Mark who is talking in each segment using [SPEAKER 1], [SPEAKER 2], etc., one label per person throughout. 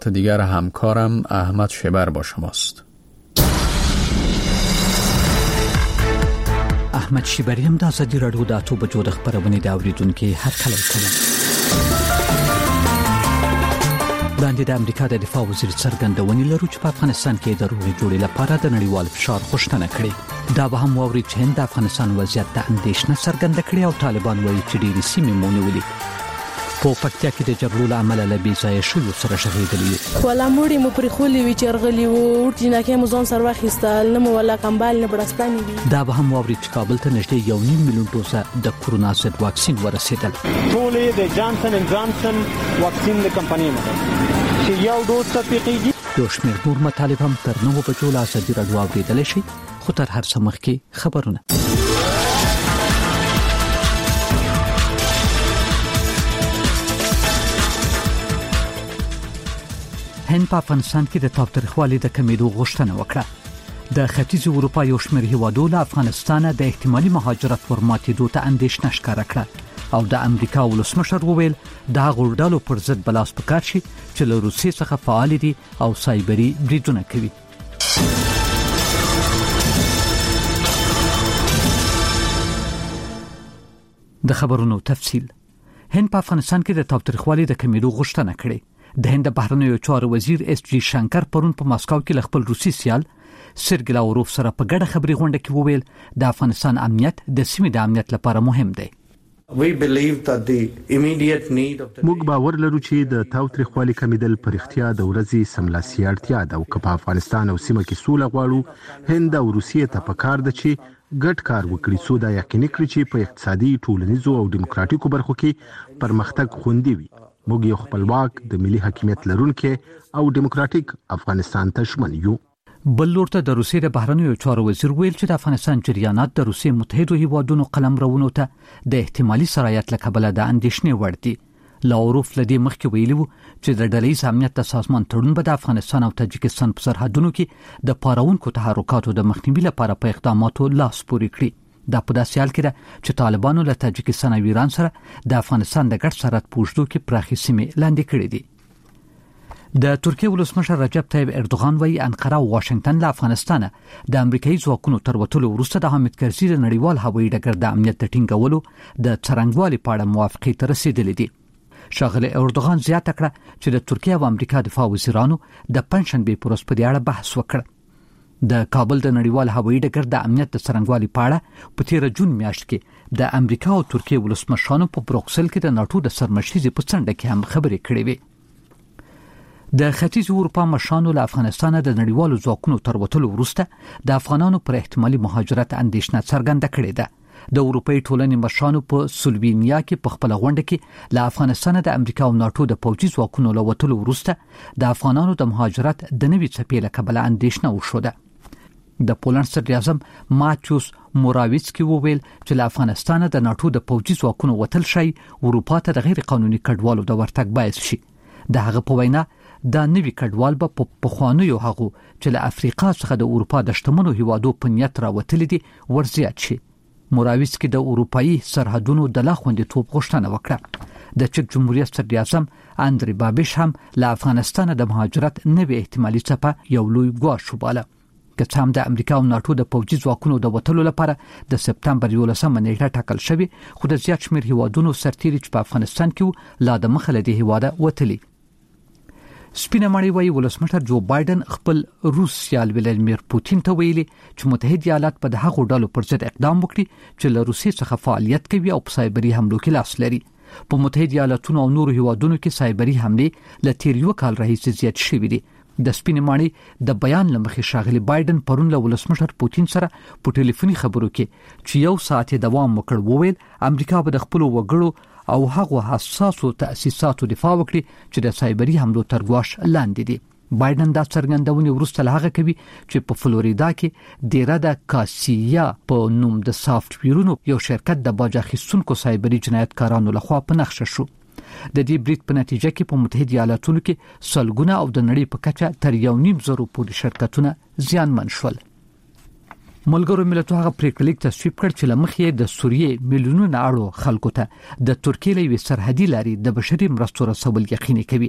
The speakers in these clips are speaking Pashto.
[SPEAKER 1] دیگر همکارم احمد شبر با شماست.
[SPEAKER 2] احمد شبری هم د ازادي رادیو د اتو بجو د خبرونه د اوریدونکو هر کله کوي. باندې د امریکا د دفاع وزیر څرګندونې لري چې په افغانستان کې د روغې جوړې لپاره د نړیوال فشار غوښتنه کړې. دا به هم ووري چې هند د افغانستان وضعیت ته اندېښنه څرګنده کړې او طالبان وایي چې ډېری سیمې مونږولې. په پکتیا کې د جګړو له امله له بې ځایه شویو سره شهیدلي
[SPEAKER 3] ولا موړي مو پرې خولې وی چرغلي وو ورټیناکې مو ځان سره واخیستل نه مو ولا کمبال نه بړسپانې دي.
[SPEAKER 2] دا به هم ووري چې کابل ته نږدې 1.5 میلیون ډوزه د کورونا ضد واکسین ورسېدل.
[SPEAKER 4] ټولې د جانسن اینډ جانسن واکسین د کمپنۍ نه چې یو ډوز تطبیقیږي.
[SPEAKER 2] یو شمېر نور مطالب هم تر 9 بجو له ازادي رادیو اوریدلی شي. خو تر هر څه مخکې خبرونه. هند په افغانستان کې د تاوتریخوالي د کمیدو غوښتنه وکړه. د ختیځ اروپا یو شمېر هیوادو له افغانستان د احتمالي مهاجرت ورماتېدو ته اندېښنه ښکاره کړه او د امریکا ولسمشر وویل دا غوړډالو پر ضد بلاس پکار شي چې له روسیې څخه فعال دي او سایبري بریدونه کوي. د خبرونو تفصیل. هند په افغانستان کې د تاوتریخوالي د کمیدو غوښتنه کړې. د هند بهرنیو چارو وزیر اس جی شنکر پرون په ماسکو کې ل خپل روسي سیال سرګی لاوروف سره په ګډه خبري غونډه کې وویل د افغانستان امنیت د سیمې د امنیت لپاره مهم دی.
[SPEAKER 5] موږ باور لرو چې د تاوتریخوالي کمیدل پر اختیا د ورځې سملاسي اړتیا ده او په افغانستان او سیمه کې سوله غواړو. هند او روسیې ته پکار ده چې ګډ کار وکړي څو دا یقیني کړي چې په اقتصادي، ټولنیزو او دیموکراتیکو برخو کې پرمختګ خوندي وي. موږ یو خپلواک د ملي حاکمیت لرونکي او دیموکراتیک افغانستان ته ژمن یو.
[SPEAKER 2] بل لورته د روسیې د بهرنیو چارو وزیر ویل چې د افغانستان جریانات د روسیې متحده هیوادونو قلمرونو ته د احتمالي سرایت له کبله د اندېښنې وړ دي. لاوروف لدی مخکې ویلي وو چې د ډلهییز امنیت د سازمان تړون به د افغانستان او تاجکستان په سرحدونو کې د پاروونکو تحرکاتو د مخنیوي لپاره په اقداماتو لاس پورې کړي. دا په داسې حال کې ده چې طالبانو له تاجکستان او ایران سره د افغانستان د ګډ سرحد په اوږدو کې پراخې سیمې لاندې کړې دي. د ترکیه ولسمشر رجب طیب اردوغان وايي انقره او واشنگټن له افغانستانه د امریکایي ځواکونو تر وتلو وروسته د حامد کرزي د نړیوال هوایي ډګر د امنیت د ټینګولو د څرنګوالي په اړه موافقې ته رسیدلې دي. ښاغلی اردوغان زیاته کړه چې د ترکیه او امریکا دفاع وزیرانو د پنځشنبې په ورځ په دې اړه بحث وکړ. د کابل د نړیوال هوایي ډګر د امنیت د څرنګوالي په اړه په 13 جون میاشت کې د امریکا او ترکیه ولسمشرانو په بروکسل کې د ناتو د سرمشیزې په څنډه کې هم خبرې کړې وې. د ختیځ اروپا مشرانو له افغانستان د نړیوالو ځواکونو تر وتلو وروسته د افغانانو پر احتمالي مهاجرت اندېښنه څرګنده کړې ده. د اروپאי ټولنې مشرانو په سلووینیا کې په خپل غونډه کې له افغانستان د امریکا او ناتو د پوځي ځواکونو له وتلو وروسته د افغانانو د مهاجرت د نوي څپې له کبله اندېښنه وشوده. د پولند صدر اعظم ماتیوس موراویڅکی وویل چې له افغانستان د ناتو د پوځي ځواکونو وتل شي اروپا ته د غیر قانوني کډوالو د ورتګ باعث شي. د هغه په وینا دا نوي کډوال به په پخوانیو هغو چې له افریقا څخه د اروپا د شتمنو هیوادو په نیت راوتلي دي ورزیات شي. موراویڅکی د اروپאי سرحدونو د لا خوندیتوب غوښتنه وکړه. د چک جمهوریت صدر اعظم اندری بابیش هم له افغانستان د مهاجرت نوې احتمالي څپه یو لوی ګواښ وباله. که څه هم د امریکا او ناتو د پوځي ځواکونو د وتلو لپاره د سپتمبر 11 نیټه ټاکل شوې، خو د زیات شمېر هیوادونو سرتیري چې په افغانستان کې لا د مخه له دې هیواده وتلي. سپینه مړی وایي ولسمشر جو بایدن خپل روس سیال ولادیمیر پوتین ته ویلي چې متحده ایالات په دغه ډلو پر ضد اقدام وکړي چې له روسیې څخه فعالیت کوي او په سایبري حملو کې لاس لري. په متحده ایالاتونو او نورو هیوادونو کې سایبري حملې له تیر یو کال راهیسې زیات شوې دي. د سپینې مړی د بیان لمخې ښاغلی بایدن پرون له ولسمشر پوتین سره په ټلیفوني خبرو کې چې یو ساعت دوام وکړ وویل امریکا به د خپل وګړو او هغه حساسو تأسیساتو دفاع وکړي چې د سایبري حملو تر ګواښ لاندې دي. بایدن دا څرګندونې وروسته له هغه کوي چې په فلوریدا کې ډیره د کاسیا په نوم د سافټ ویرونو یو شرکت د باج اخیستونکو سایبري جنایتکارانو لخوا په نښه شو. د دې برید په نتیجه کې په متحده ایالاتونو کې سلګونه او د نړۍ په کچه تر 1.5 پورې شرکتونه زیانمن شول. ملګرو ملتونو هغه پریکړه تصویب کړ چې لمخې د سوریې میلیونونو اړو خلکو ته د ترکیې له سرحدي لارې د بشري مرستو رسول یقیني کوي.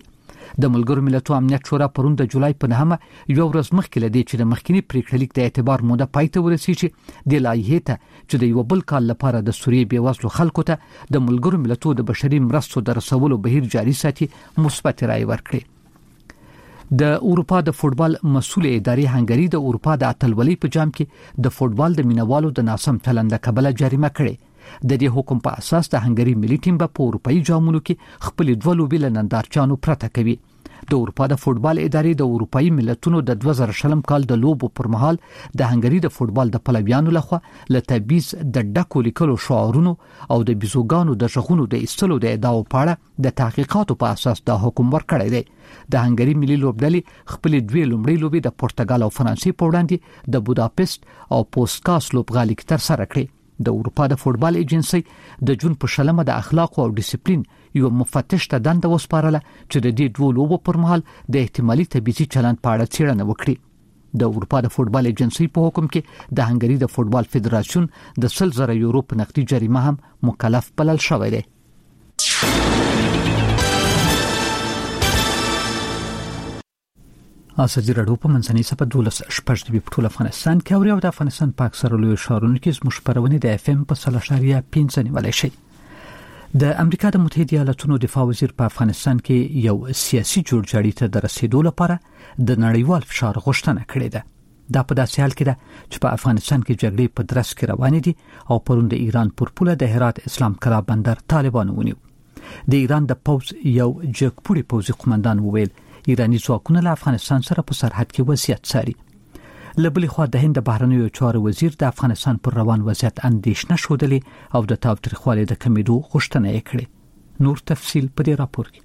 [SPEAKER 2] د ملګرو ملتونو امنیت شورا پرون د جولای په 9 یو ورځ مخکې لدی چې د مخکینی پریکړه لیک د اعتبار موده پایته ورسیږي د لایحې ته چې د یو بل کال لپاره د سوریې بیوزلو خلکو ته د ملګرو ملتونو د بشري مرستو د رسولو بهیر جاري ساتي مثبت رائے ورکړي. د اروپا د فوتبال مسؤل ادارې هنګری د اروپا د اتلولۍ په جام کې د فوتبال د مینوالو د ناسم چلند کبله جریمه کړي. د دې حکم په اساس د هنګری ملي ټیم په اروپאי جامونو کې خپل دوه لوبې له نندارچانو پرته کوي. د اروپا د فوتبال ادارې د اروپאי ملتونو د 2000 کال د لوبو پر مهال د هنګری د فوتبال د پلویانو لخوا له تبعیض د ډکو لیکلو شعارونو او د بيزوګانو د ژغونو د ایستلو د ادعاو په اړه د تحقیقاتو په اساس د حکم ورکړی دی. د هنګری ملي لوبډلې خپل دوه لومړی لوبې د پرتګال او فرانسې په وړاندې د بوداپست او پوسکاس لوبغالي کې تر سره کړې. د اروپا د فوتبال ایجنسی د جون په شلمه د اخلاق او ډیسپلین یو مفتش ته دنده وسپارله چې د دې دوه لوبو پر مهال د احتمالي تبعیضي چلند په اړه څېړنه وکړي. د اروپا د فوتبال ایجنسی په حکم کې د هنګری د فوتبال فدراسیون د 100,000 یورو په نقدي جریمه هم مکلف بلل شوی دی. اساسي رادیو په منځنۍ صفه 12 په ټول افغانستان کې او د افغانستان په اکثره لوی ښارونو کې زموږ خبرونه د اف ام په 3.5 نیولای شي. د امریکا د متحده ایالاتونو دفاع وزیر په افغانستان کې یو سیاسي جوړجاړي ته د رسیدو لپاره د نړیوال فشار غوښتنه کړې ده. دا په داسې حال کې ده چې په افغانستان کې جګړې په درس کې روانې دي او پرون د ایران پر پوله د هرات اسلام کلا بندر طالبانو ونیو. د ایران د پوز یو جګپوړي پوزي قومندان وویل ایرانی ځواکونه له افغانستان سره په سرحد کې وضعیت څاري. لبلې خوا د هند بهرنیو چارو وزیر د افغانستان پر روان وضعیت اندېښنه شودلې او د تاوتریخوالي د کمیدو غوښتنه یې کړې. نور تفصیل په دې راپور کې.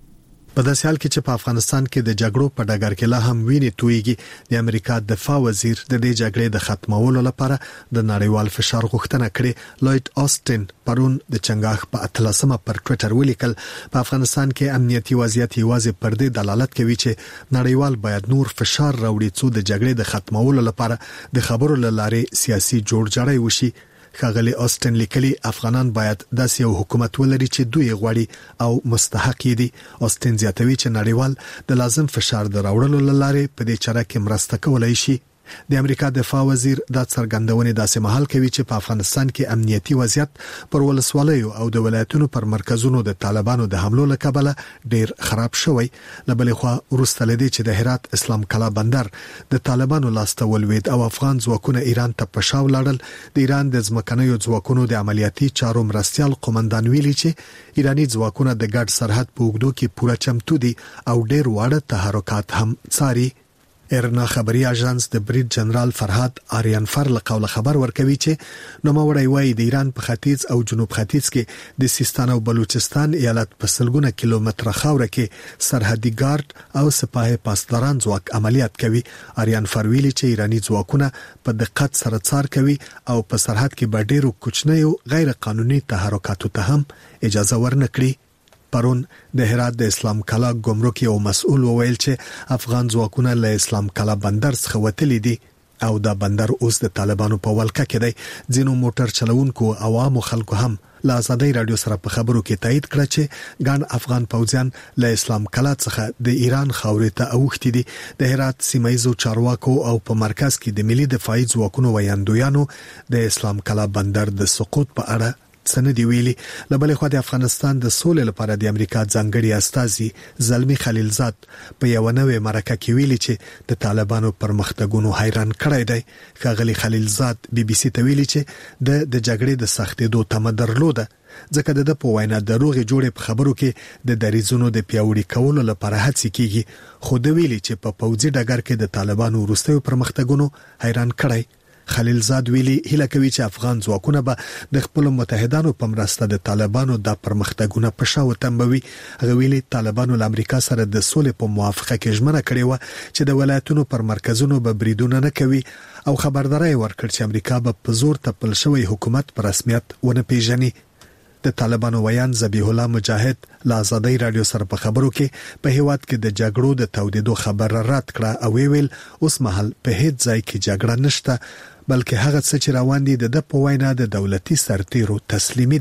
[SPEAKER 6] په داسې حال کې چې په افغانستان کې د جګړو په ډګر کې لا هم ویني تویږي، د امریکا دفاع وزیر د دې جګړې د ختمولو لپاره د نړیوال فشار غوښتنه کړې. لوید آستن پرون د چنګاښ په 13 پر ټوئیټر ولیکل په افغانستان کې امنیتي وضعیت یوازې پر دې دلالت کوي چې نړیوال باید نور فشار راوړي څو د جګړې د ختمولو لپاره د خبرو لاره سیاسي جوړجاړی وشي. خاغلی آستن لیکلي افغانان باید داسې یو حکومت ولري چې دوی غواړي او مستحق دي. آستن زیاتوي چې نړیوال د لازم فشار د راوړلو لاره په دې چاره کې مرسته کولای شي. د امریکا دفاع وزیر دا څرګندونه داسې مهال کوي چې په افغانستان کې امنیتي وضعیت پر ولسوالیو او د ولایتونو پر مرکزونو د طالبانو د حملو له کبله ډیر خراب شوی. لبلې خوا ورسته لدی چې د هرات اسلام کلا بندر د طالبانو لاسته ولوید او افغان ځواکونه ایران ته پښاو لاړل. د ایران د ځمکنیو ځواکونو د عملیاتي چارو مرستيال قومندان ویلي چې ایرانی ځواکونه د ګډ سرحد په اوږدو کې پوره چمتو دي او ډیر واړه تحرکات هم څاري. ایرنا خبري اژانس د بریټ جنرال فرهاد آریانفر له قوله خبر ورکوي چې نوموړی وايي د ایران په ختیځ او جنوب ختیځ کې د سیستان او بلوچستان ایالت په سلګونه کیلومتره خاوره کې سرحدي ګارد او سپاه پاسداران ځواک عملیات کوي. آریانفر ویلي چې ایرانی ځواکونه په دقت سره څار کوي او په سرحد کې به ډیرو کوچنیو غیر قانوني تحرکاتو ته هم اجازه ورنکړي. پرون د هرات د اسلام کلا ګمرک یو مسؤل وویل چې افغان ځواکونه له اسلام کلا بندر څخه وتلي دي او دا بندر اوس د طالبانو په ولکه کې دی. ځینو موټر چلوونکو عوامو خلکو هم له آزادۍ رادیو سره په خبرو کې تایید کړ چې ګڼ افغان پوځیان له اسلام کلا څخه د ایران خاورې ته اوښتي دي. د هرات سیمایزو چارواکو او په مرکز کې د ملي دفاعي ځواکونو ویاندویانو د اسلام کلا بندر د سقوط په اړه سندې ویلي. لبلې خو د افغانستان د سولې لپاره د امریکا ځانګړي استازي زلمی خلیلزاد په یو نوې مرکه کې ویلي چې د طالبانو پرمختګونو حیران کړی دی. خاغلی خلیلزاد بي بي سي ته ویلي چې د جګړې د سختېدو تمه درلوده ځکه د په وینا د روغې جوړې په خبرو کې د دریزونو د پیاوړي کولو لپاره هڅې کیږي. خو د ویلي چې په پوځي ډګر کې د طالبانو وروستیو پرمختګونو حیران کړی. خلیلزاد ویلي هیله کوي چې افغان ځواکونه به د خپل متحدانو په مرسته د طالبانو د پرمختګونو په شاو تنبوي. هغه ویلي طالبانو له امریکا سره د سولې په موافقه کې ژمنه کړې و چې د ولایتونو پر مرکزونو به بریدونه نه کوي او خبرداري ورکړ چې امریکا به په زور تپل شوی حکومت په رسمیت ونه پیژني. د طالبانو ویان ذبیح الله مجاهد له آزادۍ رادیو سره په خبرو کې په هیواد کې د جګړو د تودېدو خبر رد کړه او ویل اوس مهال په هیڅ ځای کې جګړه نشته بلکې هغه څه چې روان دي د په وینا د دولتي سرتیرو تسلیمي ده.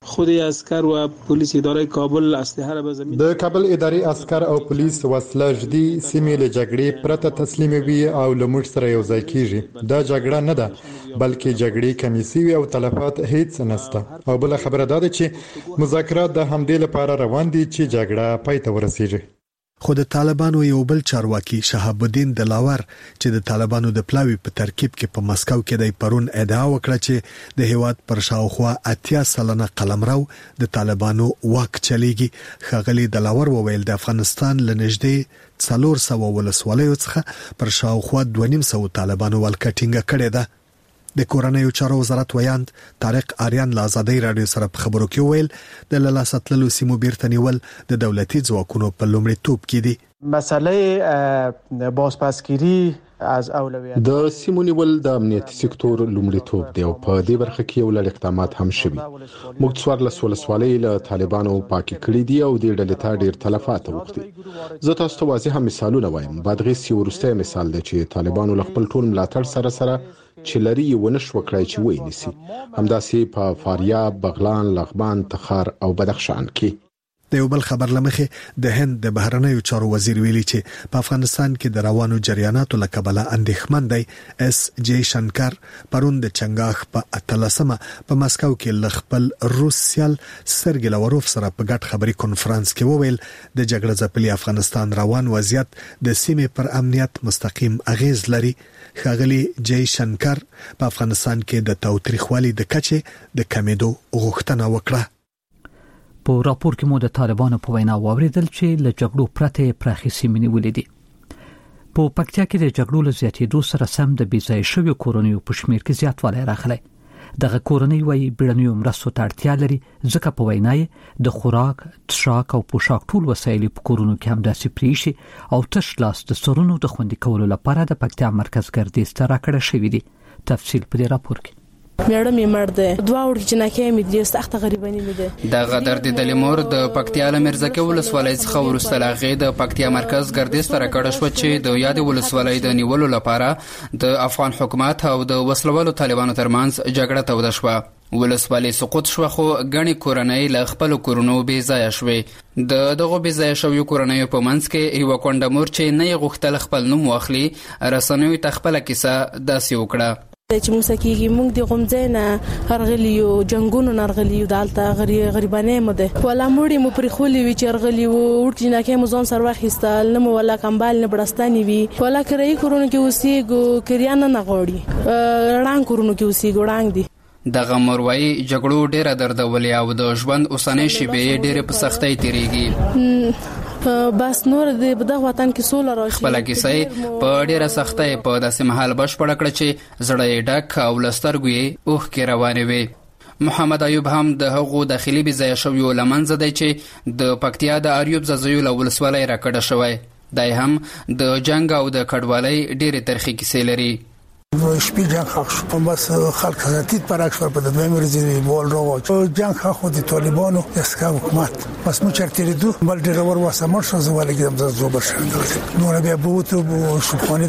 [SPEAKER 4] خود عسكر و پلیس اداره کابل اسلحه را به زمین
[SPEAKER 7] د کابل اداري عسكر او پولیس وسله جدي سیمې له جګړې پرته تسلیموي او له موږ سره یو ځای کیږي. دا جګړه نه ده بلکې جګړې کمی سوي او تلفات هیڅ نشته. او بل خبره ده چې مذاکرات د همدې لپاره روان دي چې جګړه پای ته ورسیږي.
[SPEAKER 6] خو د طالبانو یو بل چارواکي شهاب الدین دلاور چې د طالبانو د پلاوی په ترکیب کې په مسکو کې د پرون ادعا وکړه چې د هیواد پر شاوخوا 80 سلنه قلمرو د طالبانو واک چلیږي. ښاغلي دلاور وویل د افغانستان لنږدې 400 ولسوالیو څخه پر شاوخوا 2.5 طالبانو ولکټینګ کړي ده. د کورنیو چارو وزارت ویاند طارق آریان له آزادۍ رادیو سره په خبرو کې ویل د لاساتلو سیمو بیرته نیول د دولتي ځواکونو په لومړیتوب کې دي.
[SPEAKER 4] مسئله بازپسگیری از اولویت
[SPEAKER 5] د سیمو نیول د امنیتي سکتور لومړیتوب دی او په دې برخه کې یو لړ اقدامات هم شوي. موږ څوارلس ولسوالۍ له طالبانو پاکي کړې دي او د ډلې ته ډیر تلفات وکړي. زه تاسو ته واضح مثالونه وایم. بادغیس یو وروستی مثال دی چې طالبانو له خپل ټول ملاتړ سره چې لري ونش وکړای چې وای نسی. همداسې په فاریاب، بغلان، لغمان، تخار او بدخشان کې.
[SPEAKER 6] د یو بل خبر لمخې د هند د بهرنیو چارو وزیر ویلي چې په افغانستان کې د روانو جریاناتو له کبله اندېښمن دی. اس جی شنکر پرون د چنګاخ په 13مه په مسکو کې ل خپل روس سیال سرګی لاوروف سره په ګډ خبري کانفرنس کې وویل د جګړه ځپلي افغانستان روان وضعیت د سیمې پر امنیت مستقیم اغیز لري. ښاغلي جی شنکر په افغانستان کې د تاوتریخوالي د کچې د کمیدو غوښتنه وکړه.
[SPEAKER 2] په راپور کې مو د طالبانو په وینا واوریدل چې له جګړو پرته پراخي سیمې نیولې دي. په پکتیا کې د جګړو له زیاتېدو سره سم د بې ځایه شویو کورنیو په شمېر کې زیاتوالی راغلی. دغه کورنۍ وايي بیړنیو مرستو ته اړتیا لري ځکه په وینا یې د خوراک، څښاک او پوشاک ټول وسایل په کورونو کې همداسې پریشي او تش لاس د سرونو د خوندي کولو لپاره د پکتیا مرکز ګردیز ته راکړه شوی دی. تفصیل په دې راپور کې.
[SPEAKER 3] میړه می مرده دوا ور جنکه می دې سخت غریبانی می ده.
[SPEAKER 8] د غدر د دلمور د پکتیا له مرزکه ولسوالۍ څخه ورسته لاغې د پکتیا مرکز ګردیز ته راکړه شو چې د یاد ولسوالۍ د نیولو لپاره د افغان حکومت او د وسلوالو طالبانو ترمنځ جګړه توده شوه. ولسوالۍ سقوط شو خو غني کورنۍ له خپل کورونو بې ځای شوې. دغه بې ځای شوی کورنۍ په منځ کې یو کونډمور چې نه غوښتل خپل نوم واخلي رسنوي تخپل کیسه داسې وکړه
[SPEAKER 3] چې موږ سکیږي موږ د غمځنه هرغلیو جنگونو نرغلیو دالته غریبانه مده ولا موړي مو پر خولي وی چرغلیو ورته نه کې مزون سر واخیستل نه ولا کمبال نه برستاني وی ولا کرای کورونو کې اوسېګو کریانه نه غوړي رنګ کورونو کې اوسېګو رنګ دي.
[SPEAKER 8] دغه مروي جګړو ډیره دردولي او د ژوند اوسنۍ شیبې ډیره په سختۍ تیریږي.
[SPEAKER 3] بس نور د دغه وطن کې سول راشي
[SPEAKER 8] خپل کیسې په ډیره سختۍ په داسې محل بشپړ کړ چې زړې ډک او لسترګوي اوخ کې روانې وي. محمد ایوب هم د هغو داخلي بځای شویو لمنځه دی چې د پکتیا د اریوب ززیو لولسوالۍ راکړه شوی. دای هم د جنگ او د کډوالۍ ډیره ترخی کیسې لري.
[SPEAKER 9] شپې جنگ خاص په بس خلک زاتید پراکس پر د دویم ورځې بول راو جنگ خو د طالبانو اسکا حکومت پس مو چرته دو بل ډیرور واسمر شو زوالګ د زوبر شند نو بیا بوته بو شپونه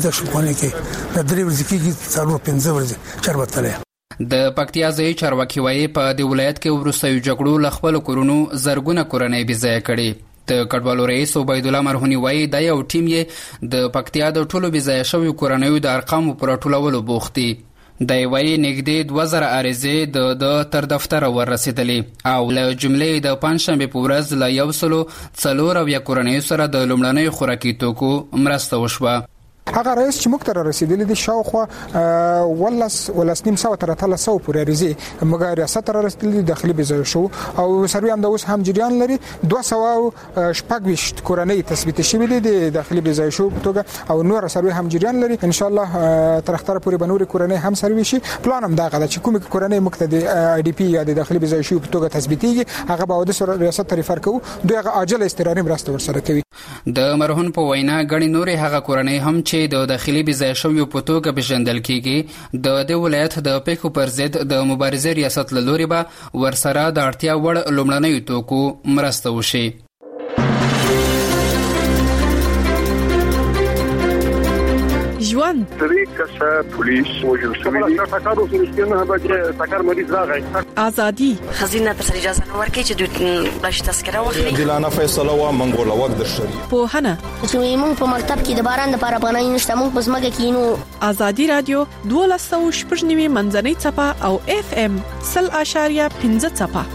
[SPEAKER 9] کې د درې ورځې کې څلور پنځه ورځې چربتله.
[SPEAKER 8] د پکتیا ځای چارواکي وایي په د ولایت کې ورسېو جګړو ل خپل کورونو زرګونه کورنۍ بې ځای کړي. د کډوالو رئیس عبید الله مرهونی وایي دا یو ټیم یې د پکتیا د ټولو بې ځای شویو کورنیو د ارقامو پر ټولولو بوخت دي. د وایي نږدې 2000 عریضې د تر دفتر ورسېدلې او له جملې د پنځشنبه په ورځ له 404 کورنیو سره د لومړنۍ خوراکي توکو مرسته وشوه.
[SPEAKER 10] هغه رئیس چې مختر رسیدلی د شاوخوا ولس نیم سو تر 300 پورې ریزي مګر ریاست را رسیدلی داخلي بزای شو او سروي هم د اوس هم جریان لري 200 کورنۍ تثبیت شوی دي د داخلي بزای شو په توګه او نور سروي هم جریان لري ان شاء الله تر اختر پورې بنوري کورنۍ هم سروي شي. پلان هم دا غدا چې کوم کورنۍ مقتدی ای ډی پی یا د داخلي بزای شو په توګه تثبیتيږي هغه به د ریاست ریفر کوي دوی هغه عاجل استراري مرسته ورسره کوي.
[SPEAKER 8] د مرهون په وینا غړي نورې هغه کورنۍ هم چې د داخلي بځای شویو په توګه بشندل کیږي د ولایت د پیښو پر ضد د مبارزې ریاست له لوري به ورسره د اړتیا وړ لومړنۍ توکو مرسته وشي.
[SPEAKER 11] ژوند
[SPEAKER 12] طریقه پولیس وجود شوی ټاکارو سنشتنه به چې ټاکار مریض راغی
[SPEAKER 11] ازادي
[SPEAKER 13] خزینه تر اجازه ورکړي چې دوی باش تذکره واخلي
[SPEAKER 14] دلانه فیصله و منګول وخت در شری
[SPEAKER 11] په هنه
[SPEAKER 15] چې موږ په مکتب کې د باران لپاره پناه نشته موږ په زمګه کې نو
[SPEAKER 11] ازادي رادیو 12.9 منځنۍ چپه او FM 0.15 چپه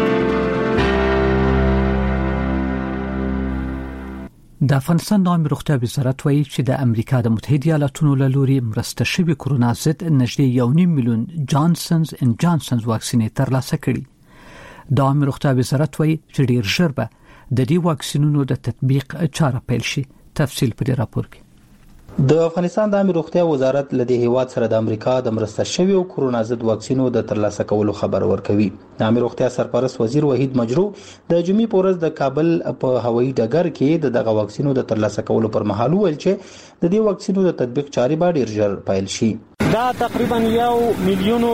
[SPEAKER 2] د افغانستان د عامه روغتیا وزارت وایي چې د امریکا د متحده ایالاتونو له لوري مرسته شوی کرونا ضد نږدې 1.5 میلیون جانسنز اند جانسنز واکسینې ترلاسه کړي. د عامه روغتیا وزارت وایي چې ډیر ژر به د دې واکسینونو د تطبیق چاره پیل شي. تفصیل په دې راپور کې.
[SPEAKER 16] د افغانستان د عامه روغتیا وزارت له دې هیواد سره د امریکا د مرسته شوی کرونا ضد واکسینو د ترلاسه کولو خبر ورکوي. د عامه روغتیا سرپرست وزیر وحید مجروح د جمعې په ورځ د کابل په هوایي ډګر کې دغه واکسینو د ترلاسه کولو پر مهال ویل چې د دې واکسینو د تطبیق چارې به ډیر ژر پیل شي.
[SPEAKER 4] دا تقریبا 1 میلیون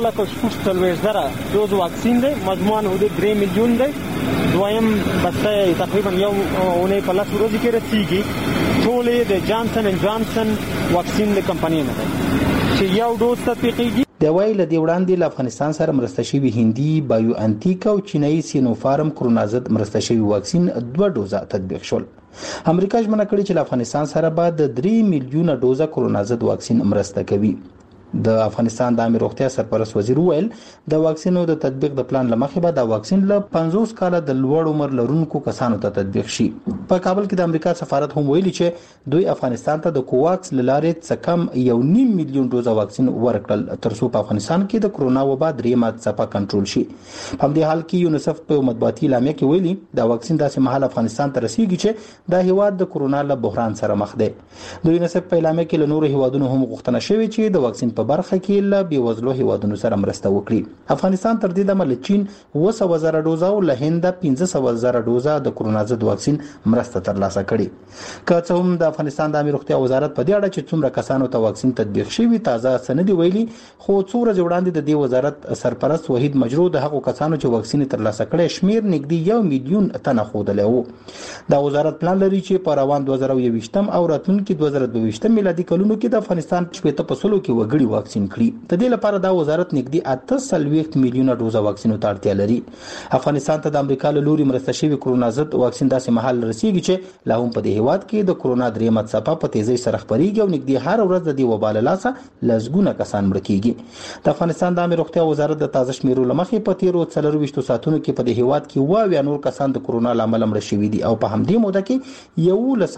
[SPEAKER 4] 340,000 دوز واکسین دی، مجموعاً حدود 3 میلیون دی. دویم بسته تقریبا یو اونۍ په لاس ورځې کې رسیږي. ټولې د جانسن اند جانسن واکسین د کمپنۍ نه ده چې یو ډوز تطبیقیږي.
[SPEAKER 16] د وایي له دې وړاندې له افغانستان سره مرسته شوی هندي بایو انټیک او چینایي سینوفارم کرونا ضد مرسته شوی واکسین 2 ډوزه تطبیق شول. امریکا ژمنه کړې چې له افغانستان سره به د 3 میلیون ډوزه کرونا ضد واکسین مرسته کوي. د افغانستان د عامه روغتیا سرپرست وزیر ویل د واکسینو د تطبیق د پلان لمخې به د واکسین له 50 کاله د لوړ عمر لرونکو کسانو ته تطبیق شي. په کابل کې د امریکا سفارت هم ویلي چې دوی افغانستان ته د کوواکس لارې څخه کم 1.5 میلیون ډوزه واکسین ورکړل ترڅو په افغانستان کې د کرونا وبا درېمه څپه کنټرول شي. په همدې حال کې یونیسف په مطبوعاتي اعلامیه کې ویلي د واکسین داسې مهال افغانستان ته رسیدي چې د هیواد د کرونا له بحران سره مخ دی. د یونیسف په اعلامیه کې له نورو هیوادونو هم غوښتنه شوې چې د واکسین په برخه کې له بیوزلو هیوادونو سره مرسته وکړي. افغانستان تر دې دمه له چین 200,000 ډوزه او له هند 15,000 ډوزه د کرونا ضد واکسین مرسته ترلاسه کړي. که څه هم د افغانستان د عامه روغتیا وزارت په دې اړه چې څومره کسانو ته واکسین تطبیق شوی تازه سند ویلي، خو څو ورځې وړاندې د دې وزارت سرپرست وحید مجروح د هغو کسانو چې واکسین ترلاسه کړي شمیر نږدې 1 میلیون تنه خوده و. دا وزارت پلان لري چې په روان 2021 او راتلونکي 2022 میلادي کلونو کې د افغانستان 70% کې وګړي واکسین کړي. د دې لپاره دا وزارت نږدې 8 میلیونه ډوزه واکسینو ته اړتیا لري. افغانستان ته د امریکا له لوري مرسته شوی کرونا ضد واکسین داسې مهال رسیږي چې لا هم په دې هیواد کې د کرونا درېمه څپه په تیزی سره خپرېږي او نږدې هر ورځ د دې وبا له لاسه لسګونه کسان مړه کیږي. د افغانستان د عامه روغتیا وزارت د تازه شمیرو لمخې په تیرو 24 ساعتونو کې په دې هیواد کې 22 نور کسان د کرونا لامل مړه شوي دي او په همدې موده کې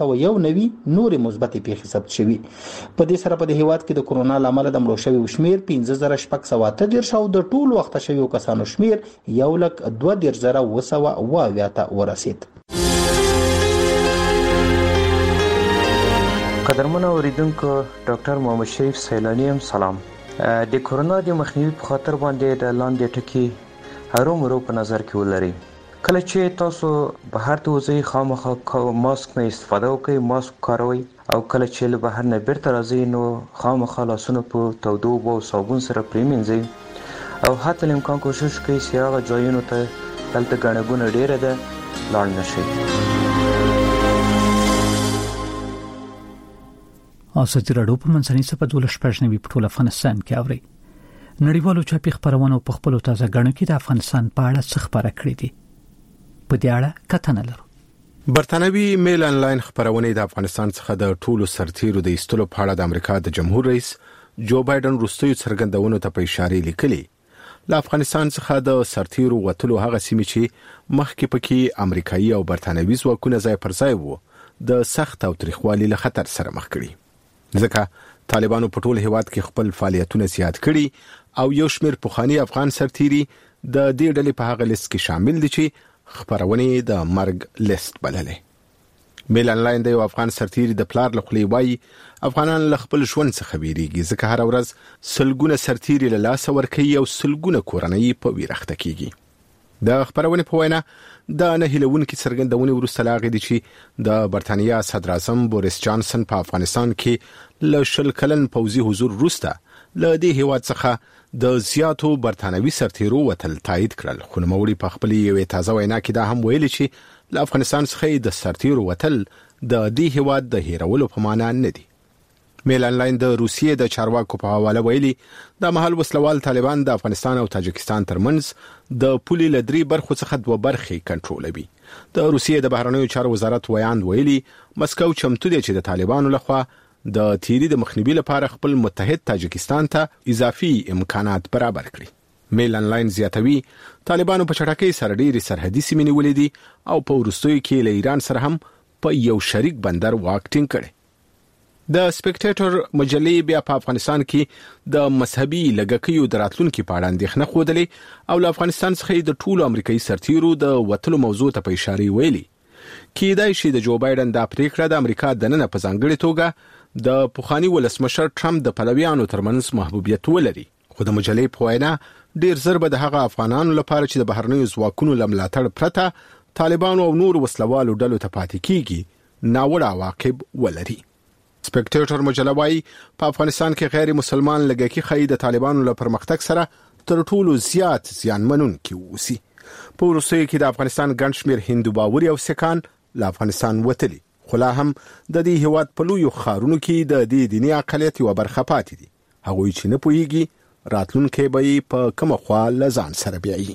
[SPEAKER 16] 191 نور مثبت پیښې ثبت شوي. په دې سره په دې هیواد کې د کرونا لامل د مړو شویو شمیر 15,638 او د ټول وخت شویو کسانو شمیر 1,02,900 ته ورسید.
[SPEAKER 17] قدرمن اوریدونکو، ډاکټر محمد شریف سیلانی هم سلام. د کرونا د مخنیوي په خاطر باندې د لاندې ټکي هرومرو په نظر کې ولرئ. کله چې تاسو بهر ته وځئ خامخا ماسک نه استفاده وکړئ، ماسک کاروئ او کله چې له بهر نه بیرته راځئ نو خامخا لاسونه په تودو اوبو او صابون سره پریمنځئ او حتی الامکان کوشش کوئ چې هغه ځایونو ته دلته ګڼه ګوڼه ډیره ده لاړ نشئ.
[SPEAKER 2] ازادي راډیو په منځنۍ چپه 12 په ټول افغانستان کې اوري. نړیوالو چاپی خبرونو په خپل تازه غړنو کې د افغانستان په اړه څه خبره کړې دي. په دې اړه کتنه لرو.
[SPEAKER 5] برتانوي میل انلاین خبرونه د افغانستان څخه د ټولو سرتیرو د ایستلو په اړه د امریکا د جمهور رئیس جو بایدن وروستیو څرګندونو ته په اشاره لیکلي. له افغانستان څخه د سرتیرو وټلو هغه سیمې چې مخکې پکې امریکایي او برتانوي ځواکونه ځای پر ځای وو د سخت او تاریخوالي له خطر سره مخ کړي. ځکه طالبانو په ټول هیواد کې خپل فعالیتونه زیات کړي او یو شمېر پخوانی افغان سرتیري د دې ډلې په هغه لیست کې شامل دي چې خبرونه د مرګ لیست بللې. میل انلاین د یو افغان سرتیري د پلار له خولې وایي افغانان له خپل ژوند څخه ویریږي ځکه هر ورځ سلګونه سرتیري له لاسه ورکوي او سلګونه کورنۍ په ویرخته کیږي. د خبرونه په وینا د نه هیلونکو څرګندونې وروسته لاغې دي چې د برتانیا صدر اعظم بوریس جانسن په افغانستان کې له شل کلن پوځي حضور وروسته له دې هیواد څخه د زیاتو برتانوي سرتیرو وتل تایید کړل. خو نوموړي په خپل یوې تازه وینا کې دا هم ویلي چې له افغانستان څخه د سرتیرو وتل د دې هیواد د هیرولو په معنا نه دي. میل انلاین د روسیې د چارواکو په حواله ویلي د محل وسلوال طالبان د افغانستان او تاجکستان ترمنځ د پولي لدري برخو څخه دوه برخې کنټرولوي. د روسیې د بهرنیو چارو وزارت ویاند ویلي مسکو چمتو دی چې د طالبانو لخوا د تیری د مخنیوي لپاره خپل متحد تاجکستان ته اضافي امکانات برابر کړي. میل انلاین زیاتوي طالبانو په چټکۍ سره ډېری سرحدي سیمې نیولې دي او په وروستیو کې له ایران سره هم په یو شریک بندر واک ټینګ کړي. د سپیکټیټر مجلې بیا په افغانستان کې د مذهبي لګکیو د راتلونکو په اړه اندېښنه خوده او له افغانستان څخه د ټولو امریکایي سرتیرو د وټلو موضوع ته په اشاره ویلي. کېدای شي د جو بایدن د پریکړه د امریکا د نن په ځانګړي توګه د پوخانی ولسمشر ټرمپ د پلویانو ترمنځ محبوبیت ولري. خو د مجلې په وینا ډیر زر به د هغه افغانانو لپاره چې د بهرنیو ځواکونو لملاتړ پرته طالبانو او نور وسلوالو ډلو ته پاتې کیږي ناوړه عواقب ولري. سپیکټیټر مجله وايي په افغانستان کې غیر مسلمان لګکي خې د طالبانو له پرمختګ سره تر ټولو زیات زیانمنونکي وسی. په وروستیو کې د افغانستان ګڼ شمېر هندو باوري او سکان له افغانستان وتلي، خو لا هم د دې هیواد په لویو ښارونو کې د دې دیني اقلیت یوه برخه پاتې دي. هغوی چې نه پوهیږي راتلونکي به په کومه خوا له ځان سره بیایي.